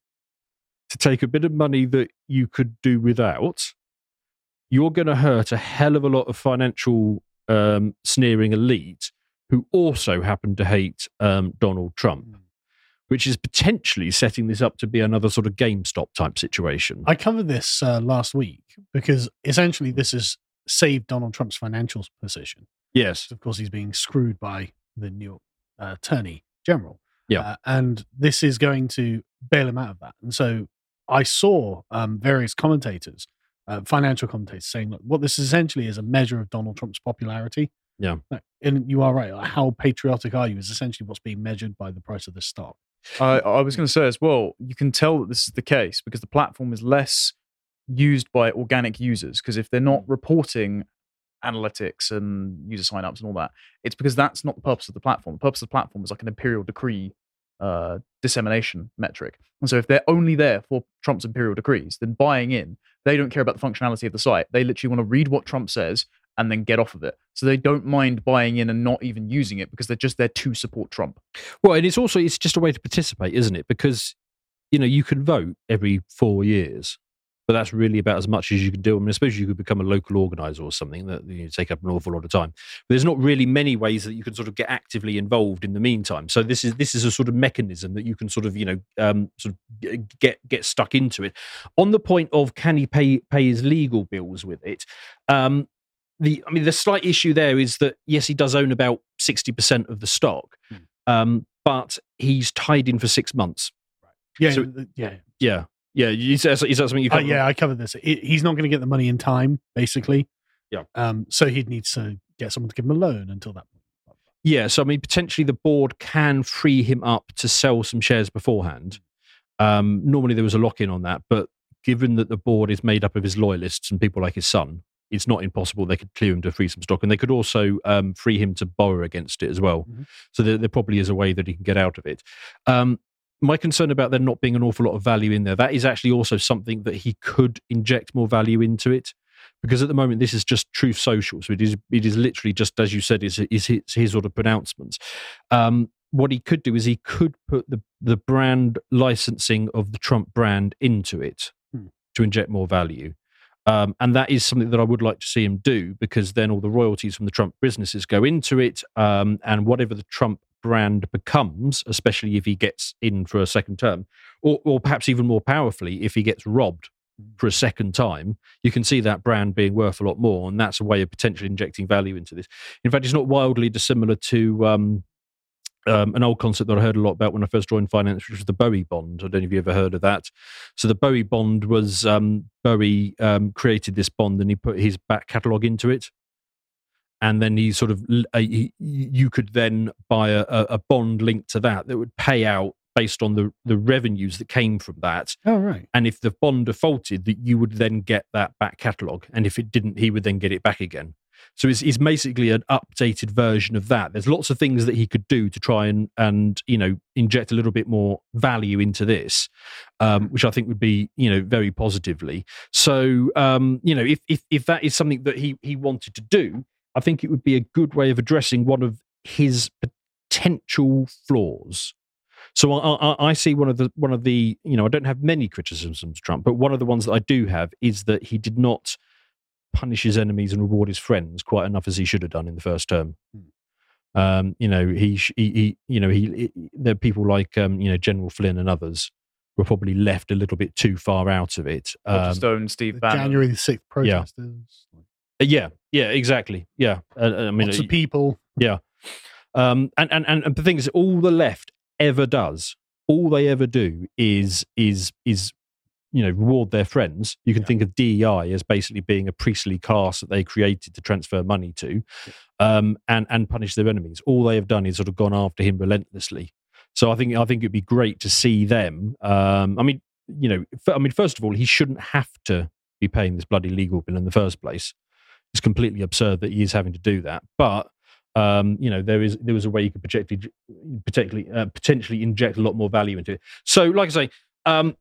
to take a bit of money that you could do without, you're going to hurt a hell of a lot of financial um, sneering elite who also happen to hate um, Donald Trump. Hmm. Which is potentially setting this up to be another sort of GameStop type situation. I covered this uh, last week because essentially this has saved Donald Trump's financial position. Yes. Of course, he's being screwed by the New York uh, Attorney General. Yeah. Uh, and this is going to bail him out of that. And so I saw um, various commentators, uh, financial commentators, saying, look, what this essentially is a measure of Donald Trump's popularity. Yeah. And you are right. Like, how patriotic are you is essentially what's being measured by the price of the stock. I, I was going to say as well, you can tell that this is the case because the platform is less used by organic users. Because if they're not reporting analytics and user signups and all that, it's because that's not the purpose of the platform. The purpose of the platform is like an imperial decree uh, dissemination metric. And so if they're only there for Trump's imperial decrees, then buying in, they don't care about the functionality of the site. They literally want to read what Trump says and then get off of it. So they don't mind buying in and not even using it because they're just there to support Trump. Well, and it's also, it's just a way to participate, isn't it? Because, you know, you can vote every four years, but that's really about as much as you can do. I mean, I suppose you could become a local organizer or something that you know, take up an awful lot of time. But there's not really many ways that you can sort of get actively involved in the meantime. So this is this is a sort of mechanism that you can sort of, you know, um, sort of get get stuck into it. On the point of can he pay pay his legal bills with it, um, The, I mean, the slight issue there is that, yes, he does own about sixty percent of the stock, Hmm. um, but he's tied in for six months. Yeah. So- th- yeah. Yeah. Yeah. Is that, is that something you Uh, can yeah, I covered this. He- he's not going to get the money in time, basically. Yeah. Um, so he'd need to get someone to give him a loan until that point. Yeah. So, I mean, potentially the board can free him up to sell some shares beforehand. Um, normally there was a lock in on that, but given that the board is made up of his loyalists and people like his son, it's not impossible. They could clear him to free some stock, and they could also um, free him to borrow against it as well. Mhm. So there, there probably is a way that he can get out of it. Um, my concern about there not being an awful lot of value in there, that is actually also something that he could inject more value into it. Because at the moment, this is just Truth Social. So it is it is literally just, as you said, is, is his, his sort of pronouncements. Um, what he could do is he could put the, the brand licensing of the Trump brand into it Hmm. to inject more value. Um, and that is something that I would like to see him do, because then all the royalties from the Trump businesses go into it, um, and whatever the Trump brand becomes, especially if he gets in for a second term, or, or perhaps even more powerfully, if he gets robbed for a second time, you can see that brand being worth a lot more, and that's a way of potentially injecting value into this. In fact, it's not wildly dissimilar to um, um, an old concept that I heard a lot about when I first joined finance, which was the Bowie bond. I don't know if you ever heard of that. So the Bowie bond was um, Bowie um, created this bond and he put his back catalogue into it. And then he sort of, uh, he, you could then buy a, a bond linked to that that would pay out based on the, the revenues that came from that. Oh, right. And if the bond defaulted, that you would then get that back catalogue. And if it didn't, he would then get it back again. So it's, it's basically an updated version of that. There's lots of things that he could do to try and, and you know, inject a little bit more value into this, um, which I think would be, you know, very positively. So, um, you know, if, if, if that is something that he, he wanted to do, I think it would be a good way of addressing one of his potential flaws. So I, I, I see one of the one of the you know I don't have many criticisms of Trump, but one of the ones that I do have is that he did not punish his enemies and reward his friends quite enough as he should have done in the first term. Hmm. Um, you know he, he he you know he, he there are people like um, you know General Flynn and others were probably left a little bit too far out of it. Roger Um, Stone, Steve The Bannon. January the sixth protesters. yeah, yeah, exactly. Yeah, uh, I mean, Lots of people. Yeah. Um, and, and, and the thing is, all the left ever does, all they ever do is, is, is, you know, reward their friends. You can Yeah. think of D E I as basically being a priestly class that they created to transfer money to, um, and, and punish their enemies. All they have done is sort of gone after him relentlessly. So I think, I think it'd be great to see them. Um, I mean, you know, f- I mean, first of all, he shouldn't have to be paying this bloody legal bill in the first place. It's completely absurd that he is having to do that. But um, you know, there is there was a way you could potentially potentially uh, potentially inject a lot more value into it. So, like I say, um,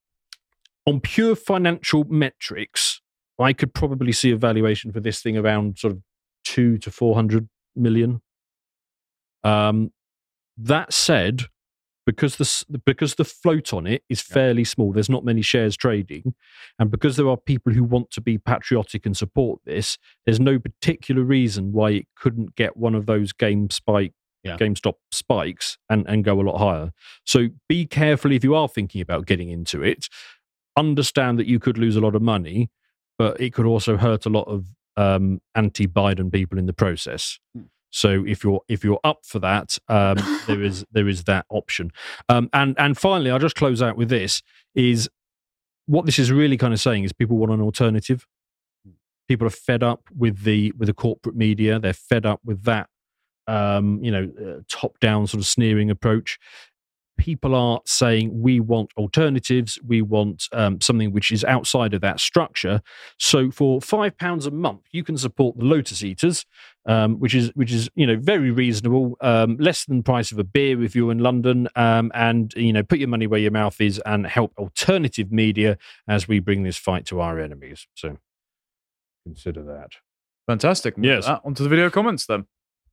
on pure financial metrics, I could probably see a valuation for this thing around sort of two to four hundred million. Um, that said, because the because the float on it is fairly small, there's not many shares trading, and because there are people who want to be patriotic and support this, there's no particular reason why it couldn't get one of those game spike, Yeah. GameStop spikes and, and go a lot higher. So be careful if you are thinking about getting into it. Understand that you could lose a lot of money, but it could also hurt a lot of um, anti-Biden people in the process. Hmm. So if you're if you're up for that, um, there is there is that option. Um, and and finally, I'll just close out with this: is what this is really kind of saying is people want an alternative. People are fed up with the with the corporate media. They're fed up with that, um, you know, uh, top down sort of sneering approach. People are saying we want alternatives. We want um, something which is outside of that structure. So for five pounds a month, you can support the Lotus Eaters, um, which is which is you know very reasonable, um, less than the price of a beer if you're in London, um, and you know put your money where your mouth is and help alternative media as we bring this fight to our enemies. So consider that. Fantastic. With Yes. that, onto the video comments then.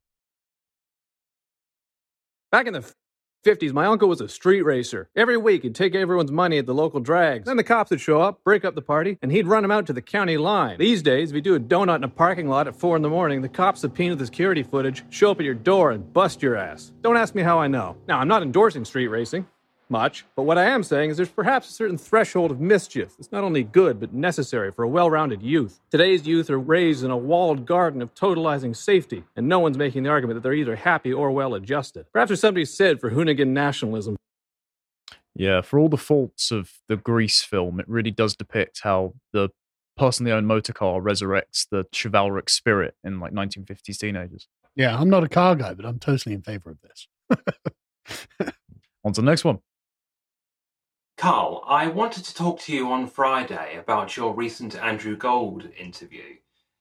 Back in the fifties, my uncle was a street racer. Every week, he'd take everyone's money at the local drags. Then the cops would show up, break up the party, and he'd run him out to the county line. These days, if you do a donut in a parking lot at four in the morning, the cops subpoena the security footage, show up at your door, and bust your ass. Don't ask me how I know. Now, I'm not endorsing street racing. Much, but what I am saying is there's perhaps a certain threshold of mischief that's not only good but necessary for a well-rounded youth. Today's youth are raised in a walled garden of totalizing safety, and no one's making the argument that they're either happy or well-adjusted. Perhaps there's something said for hoonigan nationalism. Yeah, for all the faults of the Grease film, it really does depict how the personally owned motor car resurrects the chivalric spirit in like nineteen fifties teenagers. Yeah, I'm not a car guy, but I'm totally in favor of this. On to the next one. Carl, I wanted to talk to you on Friday about your recent Andrew Gold interview.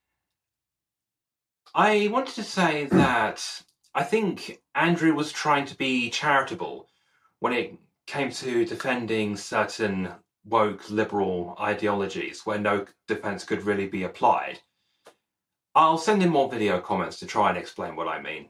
I wanted to say that I think Andrew was trying to be charitable when it came to defending certain woke liberal ideologies where no defense could really be applied. I'll send in more video comments to try and explain what I mean.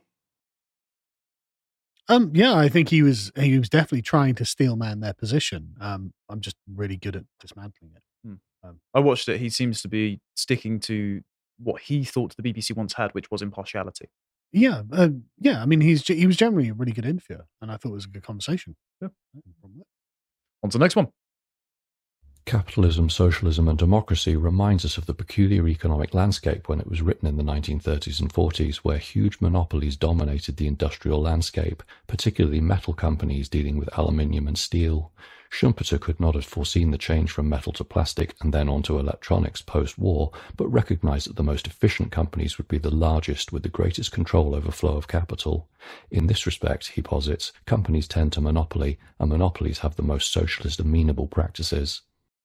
Um, yeah, I think he was he was definitely trying to steelman their position. Um, I'm just really good at dismantling it. Hmm. Um, I watched it. He seems to be sticking to what he thought the B B C once had, which was impartiality. Yeah, uh, yeah. I mean, he's he was generally a really good interviewer, and I thought it was a good conversation. Yeah. On to the next one. Capitalism, Socialism and Democracy reminds us of the peculiar economic landscape when it was written in the nineteen thirties and forties, where huge monopolies dominated the industrial landscape, particularly metal companies dealing with aluminium and steel. Schumpeter could not have foreseen the change from metal to plastic and then on to electronics post-war, but recognized that the most efficient companies would be the largest with the greatest control over flow of capital. In this respect, he posits, companies tend to monopoly, and monopolies have the most socialist amenable practices.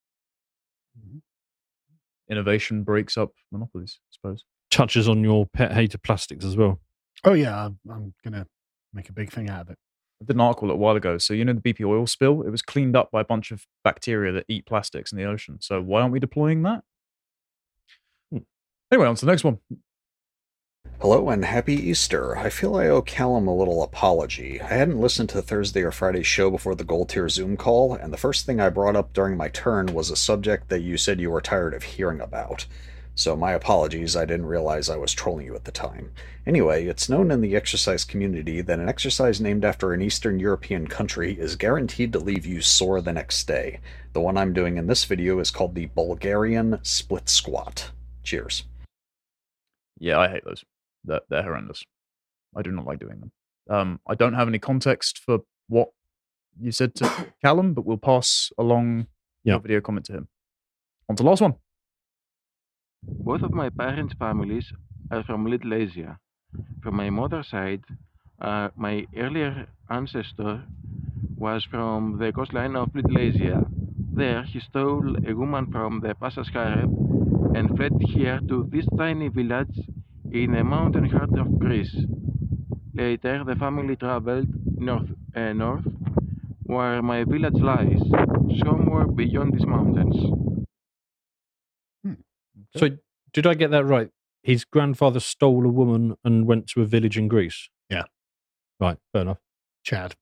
Innovation breaks up monopolies, I suppose. Touches on your pet hate of plastics as well. Oh yeah, I'm, I'm gonna make a big thing out of it. I did an article a while ago. So you know the B P oil spill? It was cleaned up by a bunch of bacteria that eat plastics in the ocean. So why aren't we deploying that? Hmm. Anyway, on to the next one. Hello and happy Easter. I feel I owe Callum a little apology. I hadn't listened to Thursday or Friday's show before the Gold Tier Zoom call, and the first thing I brought up during my turn was a subject that you said you were tired of hearing about. So my apologies, I didn't realize I was trolling you at the time. Anyway, it's known in the exercise community that an exercise named after an Eastern European country is guaranteed to leave you sore the next day. The one I'm doing in this video is called the Bulgarian Split Squat. Cheers. Yeah, I hate those. They're, they're horrendous. I do not like doing them. Um, I don't have any context for what you said to Callum, but we'll pass along yeah. the video comment to him. On to the last one. Both of my parents' families are from Little Asia. From my mother's side, uh, my earlier ancestor was from the coastline of Little Asia. There, he stole a woman from the Pasas harem and fled here to this tiny village in a mountain heart of Greece. Later, the family traveled north, uh, north, where my village lies, somewhere beyond these mountains. Hmm. So, did I get that right? His grandfather stole a woman and went to a village in Greece? Yeah. Right, fair enough. Chad.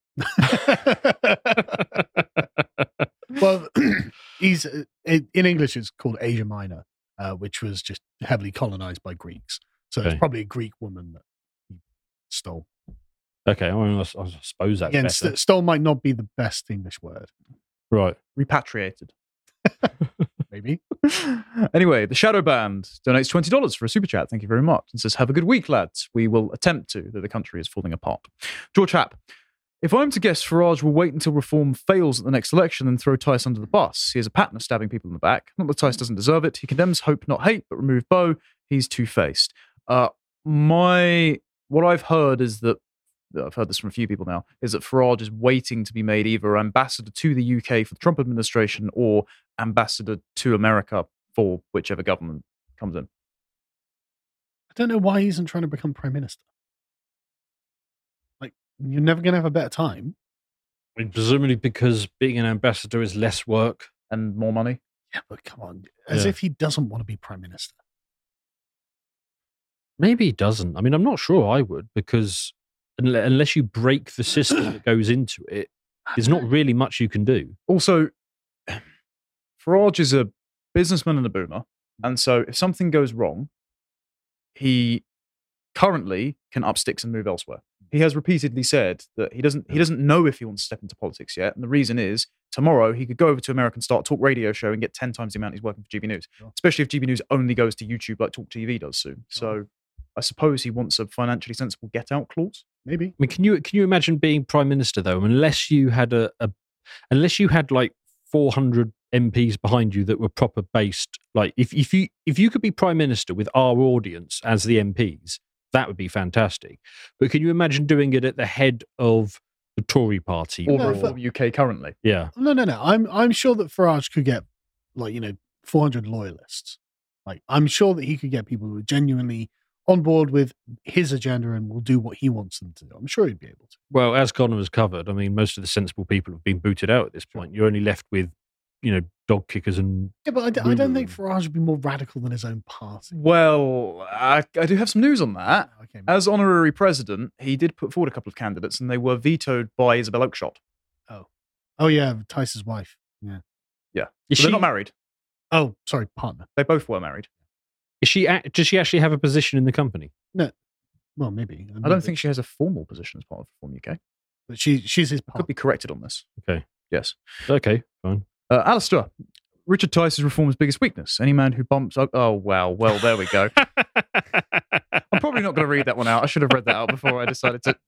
Well, he's in English it's called Asia Minor, uh, which was just heavily colonized by Greeks. So okay. It's probably a Greek woman that he stole. Okay, I, mean, I suppose that's Again, better. St- stole might not be the best English word. Right. Repatriated. Maybe. Anyway, the Shadow Band donates twenty dollars for a super chat. Thank you very much. And says, have a good week, lads. We will attempt to, though the country is falling apart. George Happ. If I'm to guess, Farage will wait until reform fails at the next election and throw Tice under the bus. He has a pattern of stabbing people in the back. Not that Tice doesn't deserve it. He condemns hope, not hate, but remove Bo. He's two-faced. Uh, my what I've heard is that I've heard this from a few people now is that Farage is waiting to be made either ambassador to the U K for the Trump administration or ambassador to America for whichever government comes in. I don't know why he isn't trying to become prime minister. Like, you're never going to have a better time. I mean, presumably because being an ambassador is less work and more money. Yeah, but come on, as yeah. if he doesn't want to be prime minister. Maybe he doesn't. I mean, I'm not sure I would, because unless you break the system that goes into it, there's not really much you can do. Also, Farage is a businessman and a boomer. And so if something goes wrong, he currently can up sticks and move elsewhere. He has repeatedly said that he doesn't he doesn't know if he wants to step into politics yet. And the reason is tomorrow he could go over to America and start a talk radio show and get ten times the amount he's working for G B News, sure. Especially if G B News only goes to YouTube like Talk T V does soon. So I suppose he wants a financially sensible get out clause. Maybe. I mean, can you can you imagine being prime minister though? Unless you had a, a unless you had like four hundred M Ps behind you that were proper based. Like if if you if you could be prime minister with our audience as the M Ps, that would be fantastic. But can you imagine doing it at the head of the Tory party or no, the U K currently? Yeah. No, no, no. I'm I'm sure that Farage could get like you know four hundred loyalists. Like I'm sure that he could get people who are genuinely on board with his agenda and will do what he wants them to do. I'm sure he'd be able to. Well, as Connor has covered, I mean, most of the sensible people have been booted out at this point. You're only left with, you know, dog kickers and... Yeah, but I, d- I don't think Farage would be more radical than his own party. Well, I, I do have some news on that. Okay, as honorary president, he did put forward a couple of candidates and they were vetoed by Isabel Oakeshott. Oh. Oh, yeah, Tice's wife. Yeah. Yeah. Is so she... they're not married. Oh, sorry, partner. They both were married. Is she? Does she actually have a position in the company? No, Well, maybe. I don't think she has a formal position as part of Reform U K. But she, she's his I part. could be corrected on this. Okay. Yes. Okay, fine. Uh, Alistair, Richard Tice is Reform's biggest weakness. Any man who bumps... Oh, oh wow. Well, there we go. I'm probably not going to read that one out. I should have read that out before I decided to...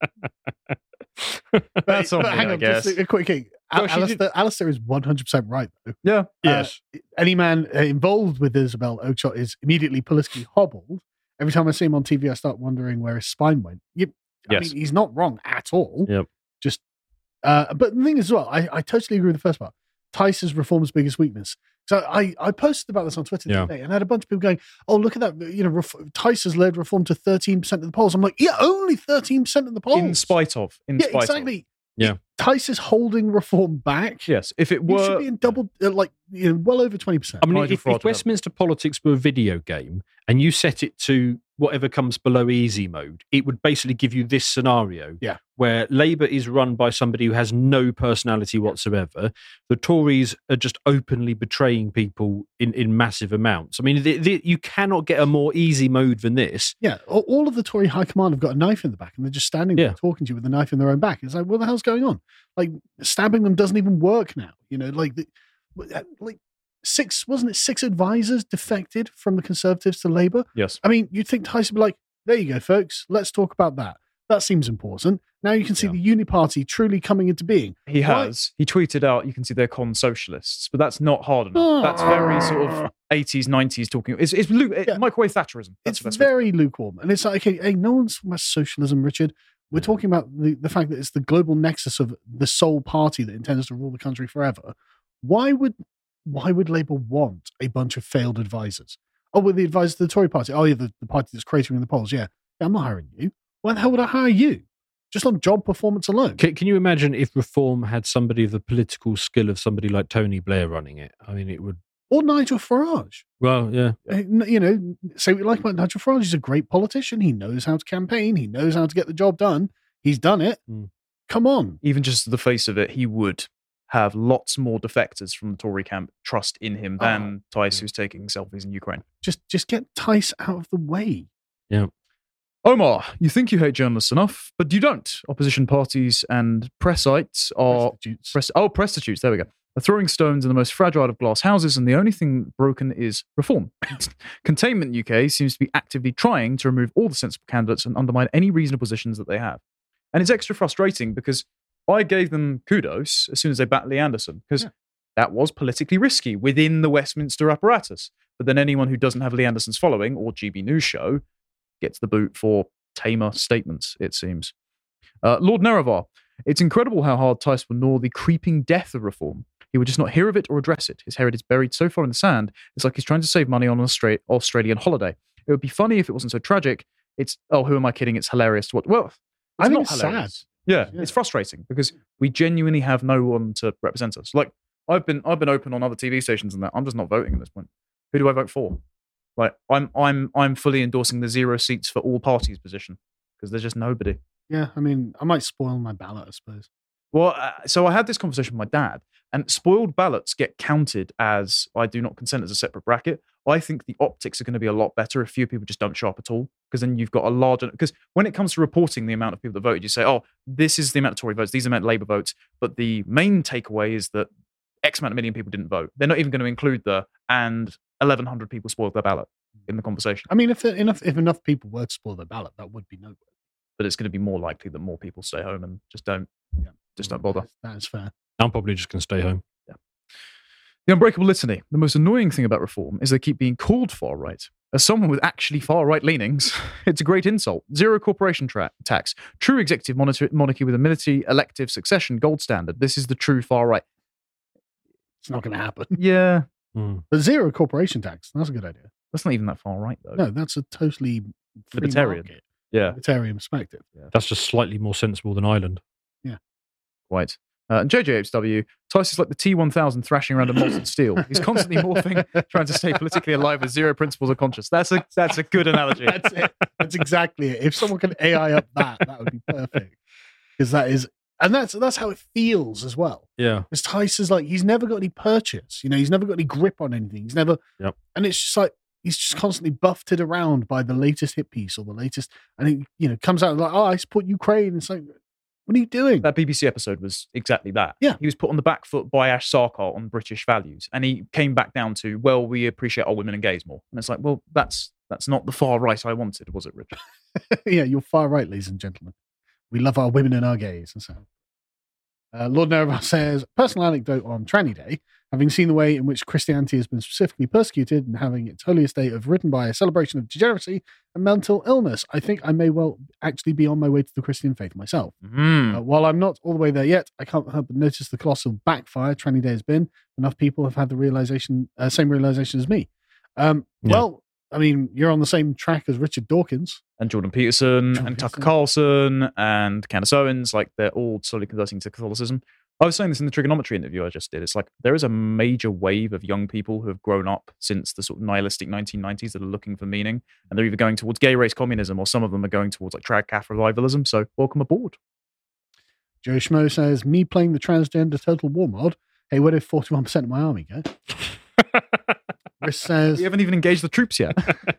That's on but me, hang I on, guess. just a quick thing. No, Al- she Alistair, Alistair is one hundred percent right, though. Yeah. Yes. Uh, any man uh, involved with Isabel Oakeshott is immediately politically hobbled. Every time I see him on T V, I start wondering where his spine went. You, I Yes. mean, he's not wrong at all. Yep. Just, uh, but the thing is, as well, I, I totally agree with the first part. Tice is Reform's biggest weakness. So I, I posted about this on Twitter Yeah. today, and I had a bunch of people going, "Oh, look at that! You know, Ref- Tice has led Reform to thirteen percent of the polls." I'm like, "Yeah, only thirteen percent of the polls." In spite of. In yeah, spite exactly. of. Yeah. Tice is holding Reform back. Yes. If it You should were... be in double, uh, like, you know, well over twenty percent. I mean, Nigel if, Farage if Westminster politics were a video game and you set it to whatever comes below easy mode, it would basically give you this scenario Yeah. where Labour is run by somebody who has no personality whatsoever. The Tories are just openly betraying people in, in massive amounts. I mean, the, the, you cannot get a more easy mode than this. Yeah, all all of the Tory high command have got a knife in the back, and they're just standing there Yeah. talking to you with a knife in their own back. It's like, what the hell's going on? Like, stabbing them doesn't even work now. You know, like, the, like six wasn't it six advisors defected from the Conservatives to Labour? Yes. I mean, you'd think Tice would be like, there you go, folks, let's talk about that. That seems important. Now you can see Yeah. the Uni Party truly coming into being. He Why- has. He tweeted out, you can see they're con socialists, but that's not hard enough. That's very sort of eighties, nineties talking. It's, it's lu- it- Yeah. microwave Thatcherism. That's It's the best way to- very lukewarm. And it's like, okay, hey, no one's talking about socialism, Richard. We're talking about the, the fact that it's the global nexus of the sole party that intends to rule the country forever. Why would why would Labour want a bunch of failed advisors? Oh, well, the advisors to the Tory party. Oh, yeah, the, the party that's cratering in the polls. Yeah. yeah, I'm not hiring you. Why the hell would I hire you? Just on job performance alone. Can, can you imagine if Reform had somebody of the political skill of somebody like Tony Blair running it? I mean, it would... Or Nigel Farage. Well, yeah. Uh, n- You know, say what you like about Nigel Farage. He's a great politician. He knows how to campaign. He knows how to get the job done. He's done it. Mm. Come on. Even just the face of it, he would have lots more defectors from the Tory camp trust in him than Tice, who's taking selfies in Ukraine. Just, just get Tice out of the way. Omar, you think you hate journalists enough, but you don't. Opposition parties and press sites are... Prostitutes. Press, oh, prostitutes, there we go. Are throwing stones in the most fragile of glass houses, and the only thing broken is reform. Containment U K seems to be actively trying to remove all the sensible candidates and undermine any reasonable positions that they have. And it's extra frustrating because I gave them kudos as soon as they backed Lee Anderson, because Yeah. that was politically risky within the Westminster apparatus. But then anyone who doesn't have Lee Anderson's following, or G B News show, gets the boot for tamer statements, it seems. Uh, Lord Nerevar, it's incredible how hard Tice will gnaw the creeping death of reform. He would just not hear of it or address it. His head is buried so far in the sand, it's like he's trying to save money on an Austra- Australian holiday. It would be funny if it wasn't so tragic. It's, oh, who am I kidding? It's hilarious to watch. Well, it's I think not it's hilarious. sad. Yeah, Yeah. it's frustrating because we genuinely have no one to represent us. Like, I've been I've been open on other T V stations and that. I'm just not voting at this point. Who do I vote for? Like, I'm I'm I'm fully endorsing the zero seats for all parties position because there's just nobody. Yeah, I mean, I might spoil my ballot, I suppose. Well, uh, so I had this conversation with my dad, and spoiled ballots get counted as I do not consent as a separate bracket. I think the optics are going to be a lot better if few people just don't show up at all, because then you've got a larger. Because when it comes to reporting the amount of people that voted, you say, "Oh, this is the amount of Tory votes, these are the amount of Labour votes," but the main takeaway is that X amount of million people didn't vote. They're not even going to include the and eleven hundred people spoiled their ballot in the conversation. I mean, if there, enough if enough people were to spoil their ballot, that would be noteworthy. But it's going to be more likely that more people stay home and just don't, Yeah. just don't bother. That is fair. I'm probably just going to stay home. The unbreakable litany. The most annoying thing about reform is they keep being called far right. As someone with actually far right leanings, it's a great insult. Zero corporation tra- tax, true executive monarchy, monarchy with a military elective succession, gold standard. This is the true far right. It's not going to happen. Yeah, Mm. But zero corporation tax. That's a good idea. that's not even that far right though. No, that's a totally free Libertarian. market, Yeah, libertarian perspective. That's just slightly more sensible than Ireland. quite. Uh, and J J H W, Tice is like the T one thousand thrashing around a molten steel. He's constantly morphing, trying to stay politically alive with zero principles of conscience. That's a that's a good analogy. That's it. That's exactly it. If someone can A I up that, that would be perfect. Because that is, and that's that's how it feels as well. Yeah. Because Tice is like, he's never got any purchase. You know, he's never got any grip on anything. He's never, Yep. and it's just like, he's just constantly buffeted around by the latest hit piece or the latest, and he, you know, comes out like, oh, I support Ukraine. It's like, what are you doing? That B B C episode was exactly that. Yeah. He was put on the back foot by Ash Sarkar on British values. And he came back down to, well, we appreciate our women and gays more. And it's like, well, that's that's not the far right I wanted, was it, Richard? Yeah, you're far right, ladies and gentlemen. We love our women and our gays. And so, uh, Lord Nerva says, personal anecdote on Tranny Day. Having seen the way in which Christianity has been specifically persecuted and having its holiest day of written by a celebration of degeneracy and mental illness, I think I may well actually be on my way to the Christian faith myself. Mm. Uh, while I'm not all the way there yet, I can't help but notice the colossal backfire Tranny Day has been. Enough people have had the realization, uh, same realization as me. Um, Yeah. Well, I mean, you're on the same track as Richard Dawkins. And Jordan Peterson Jordan and Tucker Peterson. Carlson and Candace Owens, like they're all slowly converting to Catholicism. I was saying this in the trigonometry interview I just did. It's like there is a major wave of young people who have grown up since the sort of nihilistic nineteen nineties that are looking for meaning. And they're either going towards gay race communism or some of them are going towards like trad calf revivalism. So welcome aboard. Joe Schmo says, me playing the transgender total war mod. Hey, where did forty-one percent of my army go? Chris says, We haven't even engaged the troops yet.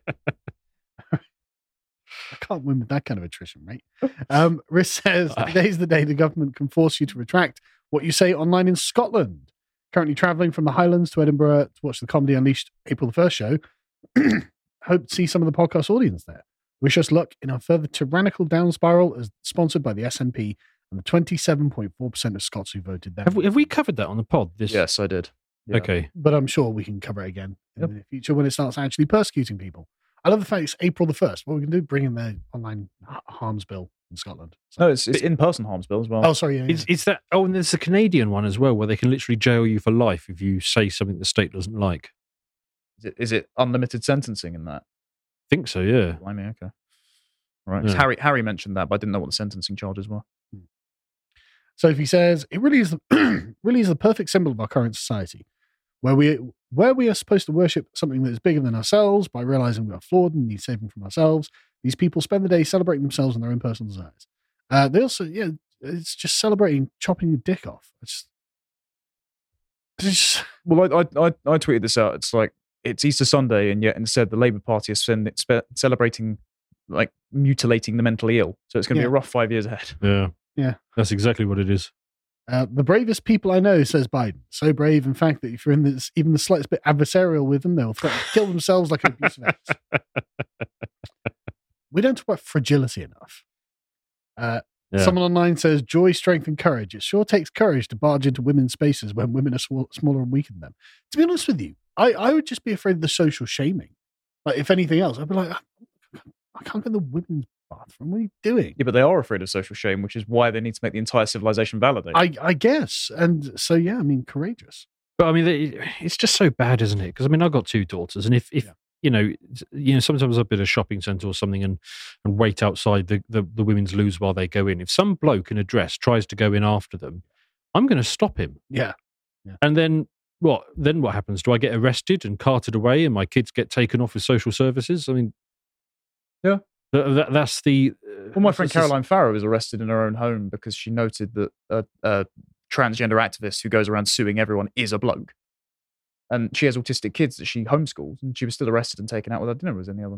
I can't win with that kind of attrition, mate. Um, Riss says, today's the day the government can force you to retract what you say online in Scotland. Currently travelling from the Highlands to Edinburgh to watch the Comedy Unleashed April the first show. Hope to see some of the podcast audience there. Wish us luck in our further tyrannical down spiral, as sponsored by the S N P and the twenty-seven point four percent of Scots who voted them. Have we, have we covered that on the pod? This Yes, I did. Yeah. Okay. But I'm sure we can cover it again in Yep. the near future when it starts actually persecuting people. I love the fact it's April the first. What we can do, bring in the online h- harms bill in Scotland. So- No, it's, it's in-person harms bill as well. oh, sorry. Yeah, It's, yeah. it's that. Oh, and there's a Canadian one as well, where they can literally jail you for life if you say something the state doesn't like. Is it, is it unlimited sentencing in that? I think so. Yeah. I mean, okay. Right. 'Cause Yeah. Harry Harry mentioned that, but I didn't know what the sentencing charges were. Sophie says, it really is the, really is the perfect symbol of our current society, where we where we are supposed to worship something that is bigger than ourselves by realizing we are flawed and need saving from ourselves. These people spend the day celebrating themselves and their own personal desires. Uh, they also, yeah, it's just celebrating chopping your dick off. It's, it's just, Well, I, I I I tweeted this out. It's like it's Easter Sunday, and yet instead the Labour Party is spend, spe- celebrating like mutilating the mentally ill. So it's going to Yeah. be a rough five years ahead. Yeah. Yeah. That's exactly what it is. Uh, the bravest people I know, says Biden. So brave, in fact, that if you're in this, even the slightest bit adversarial with them, they'll threaten to kill themselves like an abusive ex. We don't talk about fragility enough. Uh, Yeah. Someone online says, joy, strength, and courage. It sure takes courage to barge into women's spaces when women are sw- smaller and weaker than them. To be honest with you, I, I would just be afraid of the social shaming. Like, if anything else, I'd be like, I can't go in the women's bathroom. What are you doing? Yeah, but they are afraid of social shame, which is why they need to make the entire civilization validate. I, I guess. And so, yeah, I mean, courageous. But I mean, it- it's just so bad, isn't it? Because I mean, I've got two daughters, and if, if Yeah. you know, you know, sometimes I'll be at a shopping centre or something and and wait outside the, the the women's loos while they go in. If some bloke in a dress tries to go in after them, I'm going to stop him. Yeah. And then what? Then what happens? Do I get arrested and carted away, and my kids get taken off with social services? I mean, Yeah. th- that, that's the. Uh, Well, my friend this is- Caroline Farrow was arrested in her own home because she noted that a, a transgender activist who goes around suing everyone is a bloke. And she has autistic kids that she homeschools, and she was still arrested and taken out with her dinner as any other.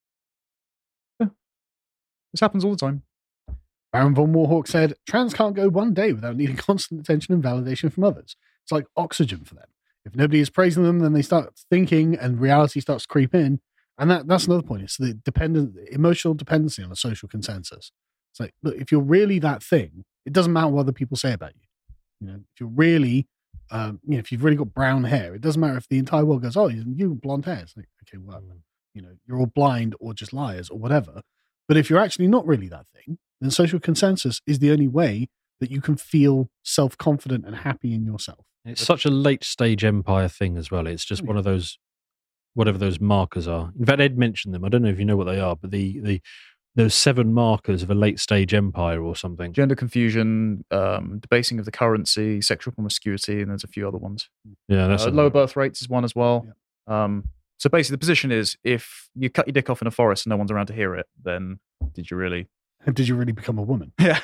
Yeah. This happens all the time. Baron von Warhawk said, trans can't go one day without needing constant attention and validation from others. It's like oxygen for them. If nobody is praising them, then they start thinking and reality starts to creep in. And that, that's another point. It's the dependent, emotional dependency on a social consensus. It's like, look, if you're really that thing, it doesn't matter what other people say about you. You know, if you're really, um, you know, if you've really got brown hair, it doesn't matter if the entire world goes, oh, you you have blonde hair. It's like, okay, well, you know, you're all blind or just liars or whatever. But if you're actually not really that thing, then social consensus is the only way that you can feel self-confident and happy in yourself. It's such a late stage empire thing as well. It's just Oh, one yeah. of those, whatever those markers are. In fact, Ed mentioned them. I don't know if you know what they are, but the the those seven markers of a late stage empire or something. Gender confusion, um, debasing of the currency, sexual promiscuity, and there's a few other ones. Yeah, that's Uh, a- low birth rates is one as well. Um, so basically, the position is if you cut your dick off in a forest and no one's around to hear it, then did you really? And did you really become a woman? Yeah.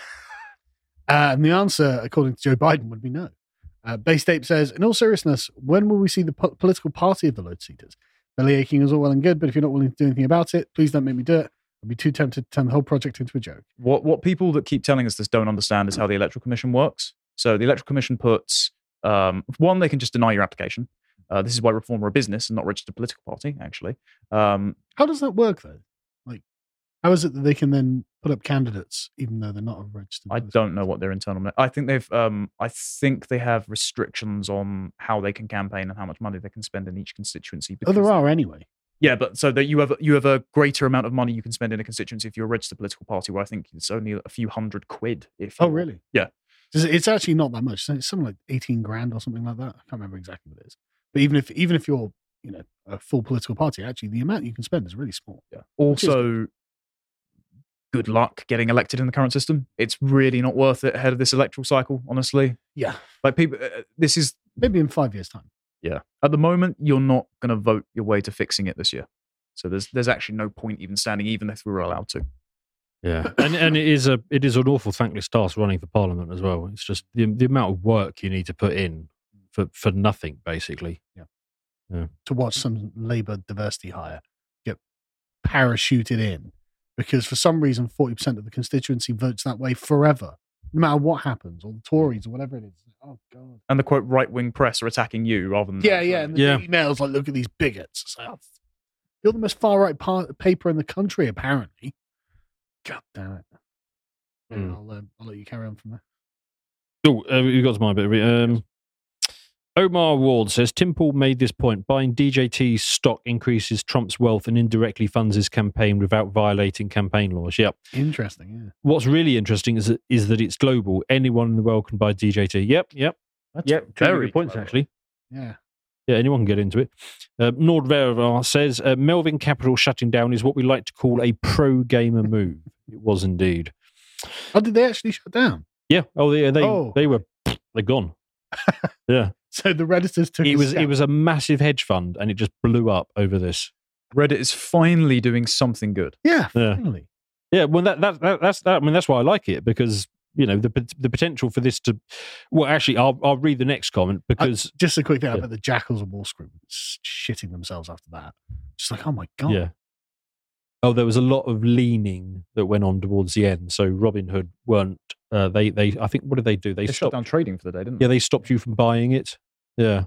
Uh, and the answer, according to Joe Biden, would be no. Uh, Base Tape says, in all seriousness, when will we see the po- political party of the Lotus Eaters? Belly aching is all well and good, but if you're not willing to do anything about it, please don't make me do it. I'd be too tempted to turn the whole project into a joke. What what people that keep telling us this don't understand is how the Electoral Commission works. So the Electoral Commission puts, um, one, they can just deny your application. Uh, this is why Reform are a business and not a registered political party, actually. Um, how does that work, though? Like, how is it that they can then put up candidates even though they're not a registered I don't know what their internal... I think they've... Um, I think they have restrictions on how they can campaign and how much money they can spend in each constituency. Oh, there are anyway. Yeah, but so that you have you have a greater amount of money you can spend in a constituency if you're a registered political party, where I think it's only a few hundred quid. If oh, really? Yeah, it's actually not that much. It's something like eighteen grand or something like that. I can't remember exactly what it is. But even if even if you're you know a full political party, actually the amount you can spend is really small. Yeah. Also, good luck getting elected in the current system. It's really not worth it ahead of this electoral cycle, honestly. Yeah, like people, uh, this is maybe in five years' time. Yeah. At the moment, you're not going to vote your way to fixing it this year. So there's there's actually no point even standing, even if we were allowed to. Yeah, and and it is a it is an awful thankless task running for Parliament as well. It's just the the amount of work you need to put in for, for nothing, basically. Yeah. Yeah. To watch some Labour diversity hire get parachuted in because for some reason forty percent of the constituency votes that way forever, no matter what happens, or the Tories or whatever it is. Oh God! And the quote right wing press are attacking you rather than yeah, them. yeah. And the yeah. emails like, look at these bigots. It's like, oh, you're the most far right par- paper in the country, apparently. God damn it! Mm. I'll, uh, I'll let you carry on from there. Oh, uh, you got to my bit. Um, Omar Ward says Tim Pool made this point: buying D J T's stock increases Trump's wealth and indirectly funds his campaign without violating campaign laws. Yep. Interesting. Yeah. What's really interesting is that, is that it's global. Anyone in the world can buy D J T. Yep. Yep. That's yep. Two very good points clever. Actually. Yeah. Yeah, anyone can get into it. Uh, Nordvervar says uh, Melvin Capital shutting down is what we like to call a pro-gamer move. It was indeed. Oh, did they actually shut down? Yeah. Oh, they they, oh. they were they're gone. Yeah. So the Redditors took it a was step. it was a massive hedge fund, and it just blew up over this. Reddit is finally doing something good. Yeah, yeah. finally. Yeah. Well, that, that that that's that. I mean, that's why I like it because. You know, the the potential for this to... Well, actually, I'll I'll read the next comment because... Uh, just a quick thing yeah. about the Jackals of Wall Street shitting themselves after that. Just like, oh my God. Yeah. Oh, there was a lot of leaning that went on towards the end. So Robinhood weren't... Uh, they, they, I think, what did they do? They, they stopped shut down trading for the day, didn't they? they? Yeah, they stopped you from buying it. Yeah.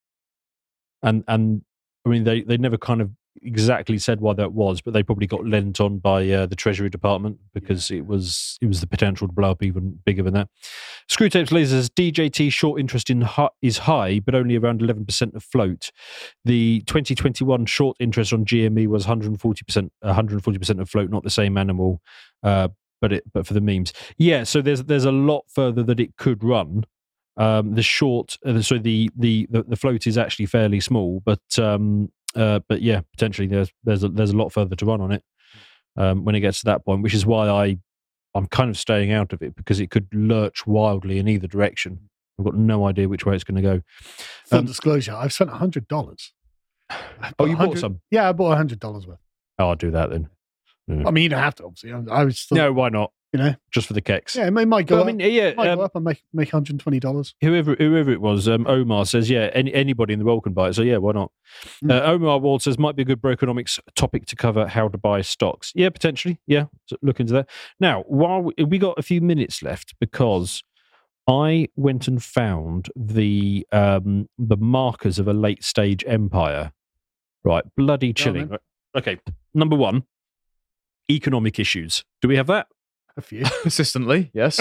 And, and I mean, they, they never kind of exactly said why that was, but they probably got lent on by uh, the Treasury Department because yeah. it was it was the potential to blow up even bigger than that. Screwtapes Lasers, D J T short interest in hu- is high, but only around eleven percent of float. The twenty twenty-one short interest on G M E was one hundred forty percent, one hundred forty percent of float, not the same animal, uh, but it but for the memes. Yeah, so there's there's a lot further that it could run. Um, the short, uh, so the, the the the float is actually fairly small, but um, uh, but yeah, potentially there's there's a, there's a lot further to run on it um, when it gets to that point, which is why I I'm kind of staying out of it because it could lurch wildly in either direction. I've got no idea which way it's going to go. Full Um, disclosure: I've spent a hundred dollars. Oh, you bought some? Yeah, I bought a hundred dollars worth. Oh, I'll do that then. Yeah. I mean, you don't have to. Obviously, I, I was still. No, why not? You know, just for the kecks. Yeah, it may, might go. But, up. I mean, yeah, it might um, go up and make make one hundred twenty dollars. Whoever whoever it was, um, Omar says, yeah, any, anybody in the world can buy it. So yeah, why not? Mm. Uh, Omar Ward says might be a good Brokenomics topic to cover how to buy stocks. Yeah, potentially. Yeah, so look into that. Now, while we, we got a few minutes left because I went and found the um, the markers of a late stage empire. Right, bloody chilling. man. Okay, number one, economic issues. Do we have that? A few. Consistently, yes.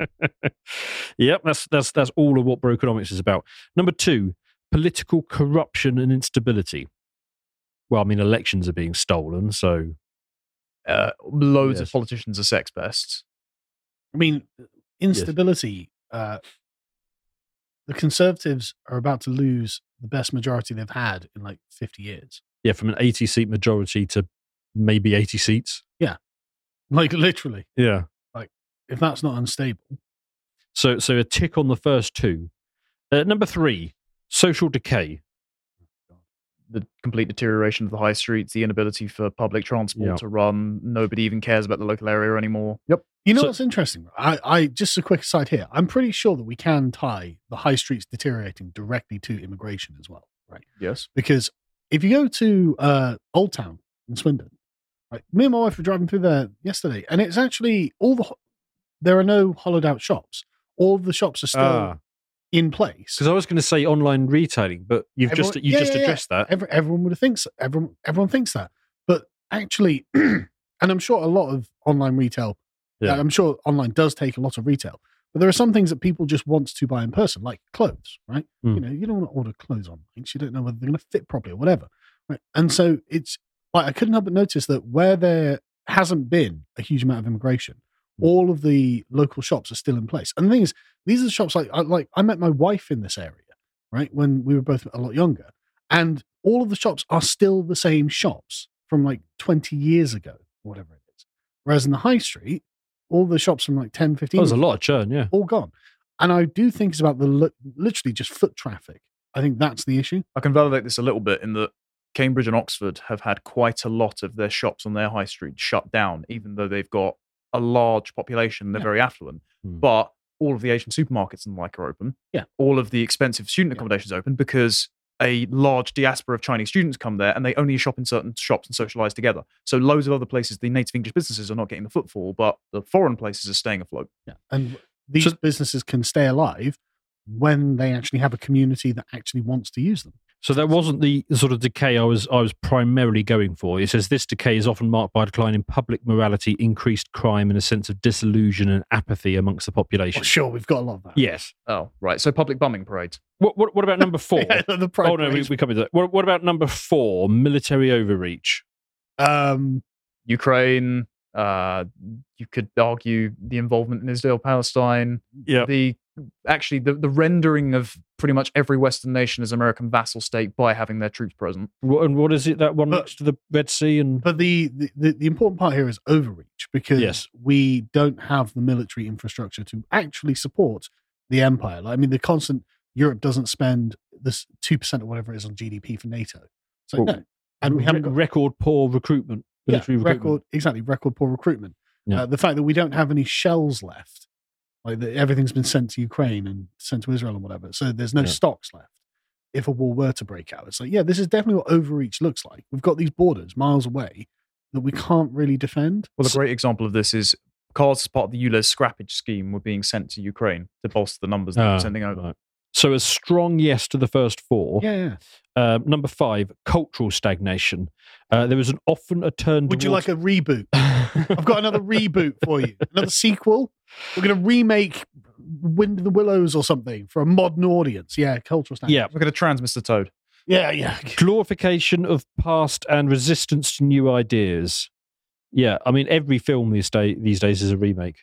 Yep, that's that's that's all of what Brokenomics is about. Number two, political corruption and instability. Well, I mean, elections are being stolen, so Uh, loads Yes. of politicians are sex pests. I mean, instability. Uh, the Conservatives are about to lose the best majority they've had in like fifty years. yeah, from an eighty seat majority to maybe eighty seats. Like literally, Yeah. if that's not unstable. So so a tick on the first two. Uh, number three, social decay. The complete deterioration of the high streets, the inability for public transport Yeah. to run. Nobody even cares about the local area anymore. Yep. You know So- what's interesting? I, I just a quick aside here. I'm pretty sure that we can tie the high streets deteriorating directly to immigration as well, right? Yes. Because if you go to uh, Old Town in Swindon, right, me and my wife were driving through there yesterday, and it's actually all the, there are no hollowed out shops. All of the shops are still Ah. in place. Because I was going to say online retailing, but you've Everyone- just you yeah, just yeah, yeah. addressed that. Every, everyone would think so. Everyone, everyone thinks that. But actually, and I'm sure a lot of online retail, Yeah. I'm sure online does take a lot of retail, but there are some things that people just want to buy in person, like clothes, right? Mm. You know, you don't want to order clothes online because you don't know whether they're going to fit properly or whatever. Right? And so it's like, I couldn't help but notice that where there hasn't been a huge amount of immigration, Mm. all of the local shops are still in place. And the thing is, these are the shops like, I, like I met my wife in this area, right? When we were both a lot younger. And all of the shops are still the same shops from like twenty years ago, whatever it is. Whereas in the high street, all the shops from like ten, fifteen That was a years lot of churn, yeah. all gone. And I do think it's about the li- literally just foot traffic. I think that's the issue. I can validate this a little bit in that Cambridge and Oxford have had quite a lot of their shops on their high street shut down, even though they've got a large population and they're Yeah. very affluent. Hmm. But all of the Asian supermarkets and the like are open. Yeah. All of the expensive student Yeah. accommodations are open because a large diaspora of Chinese students come there and they only shop in certain shops and socialize together. So loads of other places, the native English businesses are not getting the footfall, but the foreign places are staying afloat. Yeah. And these So- businesses can stay alive when they actually have a community that actually wants to use them. So that wasn't the sort of decay I was I was primarily going for. It says this decay is often marked by a decline in public morality, increased crime, and a sense of disillusion and apathy amongst the population. Well, sure, we've got a lot of that. Yes. Oh, right. So public bumming parades. What what, what about number four? Yeah, the oh no, we, parades. we covered that. What, what about number four? Military overreach. Um, Ukraine, uh, you could argue the involvement in Israel, Palestine, Yeah. the actually the, the rendering of pretty much every Western nation as American vassal state by having their troops present. What, and what is it? That one But- next to the Red Sea and but the, the, the, the important part here is overreach because Yes. we don't have the military infrastructure to actually support the empire. Like, I mean, the constant Europe doesn't spend this two percent or whatever it is on G D P for NATO. So, Well, no. And we haven't re- got record poor recruitment. yeah, Military recruitment. record, exactly, record poor recruitment. Yeah. Uh, the fact that we don't have any shells left, like that everything's been sent to Ukraine and sent to Israel and whatever. So there's no Yeah. stocks left. If a war were to break out, it's like, yeah, this is definitely what overreach looks like. We've got these borders miles away that we can't really defend. Well, a great example of this is cars as part of the U L E Z scrappage scheme were being sent to Ukraine to bolster the numbers that Ah, were sending over. right. So a strong yes to the first four. Yeah, yeah. Uh, number five, cultural stagnation. Uh, there was an often a turn. Would you towards- like a reboot? I've got another reboot for you. Another sequel. We're going to remake Wind of the Willows or something for a modern audience. Yeah, cultural stagnation. Yeah. Look at a trans Mister Toad. Yeah, yeah. glorification of past and resistance to new ideas. Yeah, I mean every film these day these days is a remake.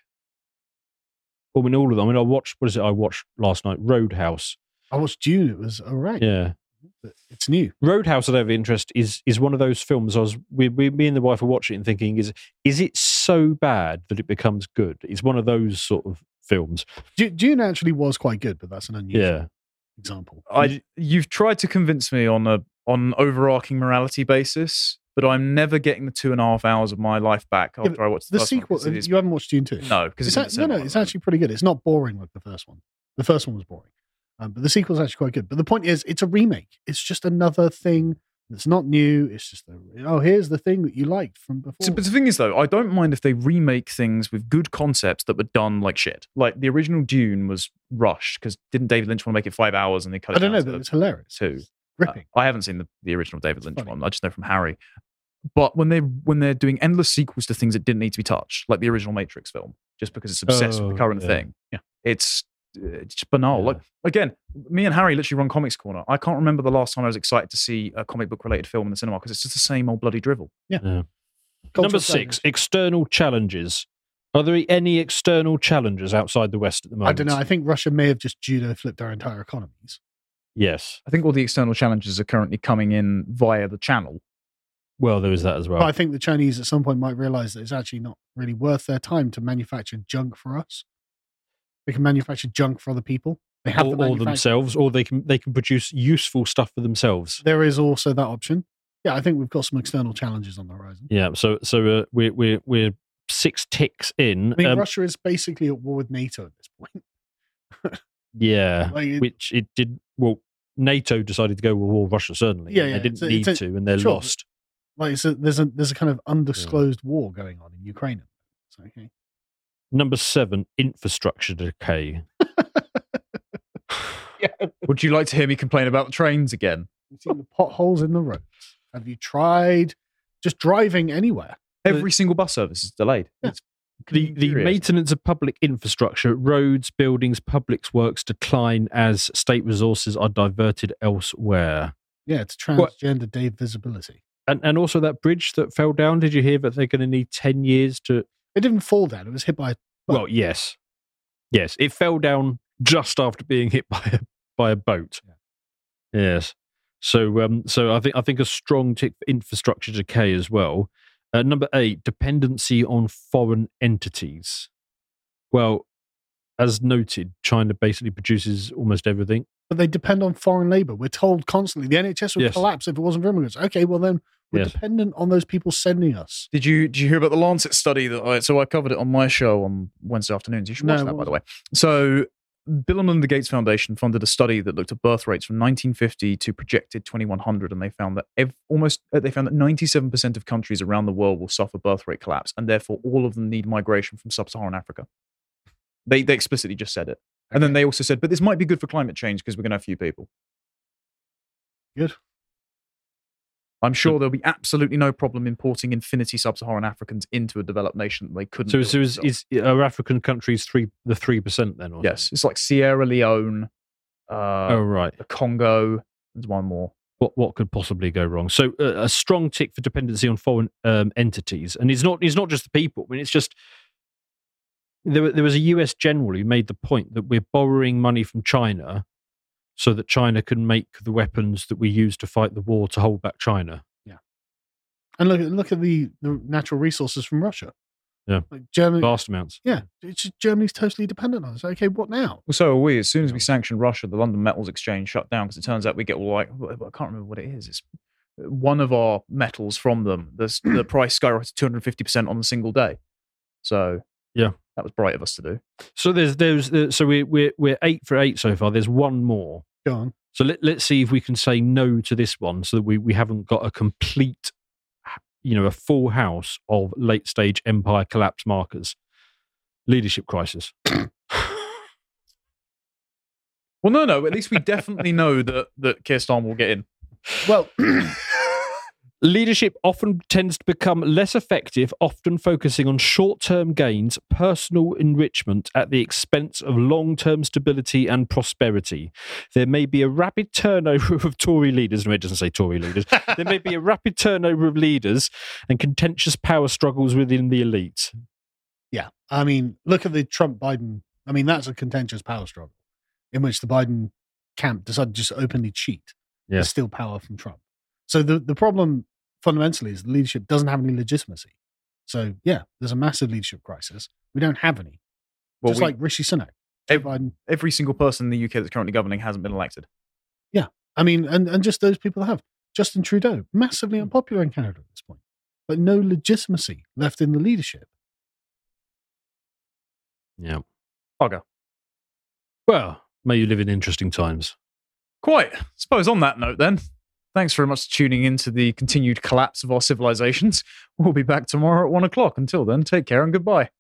I mean all of them. I mean I watched what is it I watched last night? Roadhouse. I watched Dune. It was all right. Yeah. But it's new. Roadhouse, out of interest, is is one of those films. I was we, we me and the wife were watching it and thinking, is is it so bad that it becomes good? It's one of those sort of films. Du- Dune actually was quite good, but that's an unusual Yeah. example. I you've tried to convince me on a on an overarching morality basis, but I'm never getting the two and a half hours of my life back after but I watched the, The first one, sequel, 'cause it is- you haven't watched Dune two? no, because It's it's, a- in the no, no, cinema it's at the actually pretty good. It's not boring like the first one. The first one was boring, um, but the sequel's actually quite good. But the point is, it's a remake. It's just another thing that's not new. It's just a, oh, here's the thing that you liked from before. So, but the thing is, though, I don't mind if they remake things with good concepts that were done like shit. Like the original Dune was rushed because didn't David Lynch want to make it five hours and they cut it I don't down know, to but it's hilarious. two. It's gripping. Uh, I haven't seen the, the original David Lynch funny. one. I just know from Harry. But when they when they're doing endless sequels to things that didn't need to be touched, like the original Matrix film, just because it's obsessed with Oh, the current yeah. thing, Yeah. it's it's just banal. Yeah. Like again, me and Harry literally run Comics Corner. I can't remember the last time I was excited to see a comic book related film in the cinema because it's just the same old bloody drivel. Cultural Number stagnation. six, external challenges. Are there any external challenges outside the West at the moment? I don't know. I think Russia may have just judo flipped our entire economies. Yes. I think all the external challenges are currently coming in via the channel. Well, there is that as well. But I think the Chinese at some point might realize that it's actually not really worth their time to manufacture junk for us. They can manufacture junk for other people. They have or, the or manufacturing. themselves, or they can they can produce useful stuff for themselves. There is also that option. Yeah, I think we've got some external challenges on the horizon. Yeah. So so uh, we're we're we're six ticks in. I mean, Um, Russia is basically at war with NATO at this point. yeah. Like, it- Which it did. Well, NATO decided to go with war with Russia, certainly. Yeah, yeah, They didn't it's a- need it's a- to, and they're sure. lost. Like it's a, there's a there's a kind of undisclosed war going on in Ukraine. So, okay. Number seven, infrastructure decay. Would you like to hear me complain about the trains again? You've seen the potholes in the roads. Have you tried just driving anywhere? Every single bus service is delayed. Yeah. It's The, the infuriating. maintenance of public infrastructure, roads, buildings, public works decline as state resources are diverted elsewhere. Yeah, it's What- transgender day visibility. And and also that bridge that fell down, did you hear that they're going to need ten years to... It didn't fall down. It was hit by. Well, yes. Yes, it fell down just after being hit by a, by a boat. Yeah. Yes. So um, so I think I think a strong tick for infrastructure decay as well. Uh, number eight, dependency on foreign entities. Well, as noted, China basically produces almost everything. But they depend on foreign labour. We're told constantly the N H S would Yes. collapse if it wasn't for immigrants. Okay, well then we're Yes. dependent on those people sending us. Did you did you hear about the Lancet study that I so I covered it on my show on Wednesday afternoons? You should watch No, that, what by was the way. So Bill and Melinda Gates Foundation funded a study that looked at birth rates from nineteen fifty to projected twenty-one hundred, and they found that ev- almost uh, they found that ninety-seven percent of countries around the world will suffer birth rate collapse, and therefore all of them need migration from sub-Saharan Africa. They they explicitly just said it, and then they also said, but this might be good for climate change because we're going to have few people. Good. I'm sure there'll be absolutely no problem importing infinity sub-Saharan Africans into a developed nation that they couldn't. So, build so is, themselves. is are African countries three the three percent then? Or Yes, it's like Sierra Leone, uh, something? Oh right. the Congo. There's one more. What what could possibly go wrong? So uh, a strong tick for dependency on foreign um, entities, and it's not it's not just the people. I mean, it's just there. There was a U S general who made the point that we're borrowing money from China so that China can make the weapons that we use to fight the war to hold back China. And look at look at the, the natural resources from Russia. Yeah. Like Germany. Vast amounts. Yeah, it's just, Germany's totally dependent on us. Okay, what now? Well, so are we. As soon as we sanctioned Russia, the London Metals Exchange shut down because it turns out we get all like I can't remember what it is. It's one of our metals from them. The the price skyrocketed two hundred fifty percent on a single day. So Yeah. that was bright of us to do. So there's there's uh, so we're we're we're eight for eight so far. There's one more. Go on. So let, let's see if we can say no to this one so that we, we haven't got a complete, you know, a full house of late stage empire collapse markers. Leadership crisis. Well, no, no. At least we definitely know that that Keir Starmer will get in. Well, Leadership often tends to become less effective, often focusing on short-term gains, personal enrichment at the expense of long-term stability and prosperity. There may be a rapid turnover of Tory leaders. No, it doesn't say Tory leaders. There may be a rapid turnover of leaders and contentious power struggles within the elite. yeah. I mean, look at the Trump Biden. I mean, that's a contentious power struggle in which the Biden camp decided to just openly cheat Yeah. to steal power from Trump. So the, the problem fundamentally is the leadership doesn't have any legitimacy. So yeah, there's a massive leadership crisis. We don't have any. Well, Just we- like Rishi Sunak. Joe Ev- Biden. Every single person in the U K that's currently governing hasn't been elected. I mean, and, and just those people that have. Justin Trudeau, massively unpopular in Canada at this point, but no legitimacy left in the leadership. Yeah. Bugger. Well, may you live in interesting times. Quite. I suppose on that note, then, thanks very much for tuning in to the continued collapse of our civilizations. We'll be back tomorrow at one o'clock. Until then, take care and goodbye.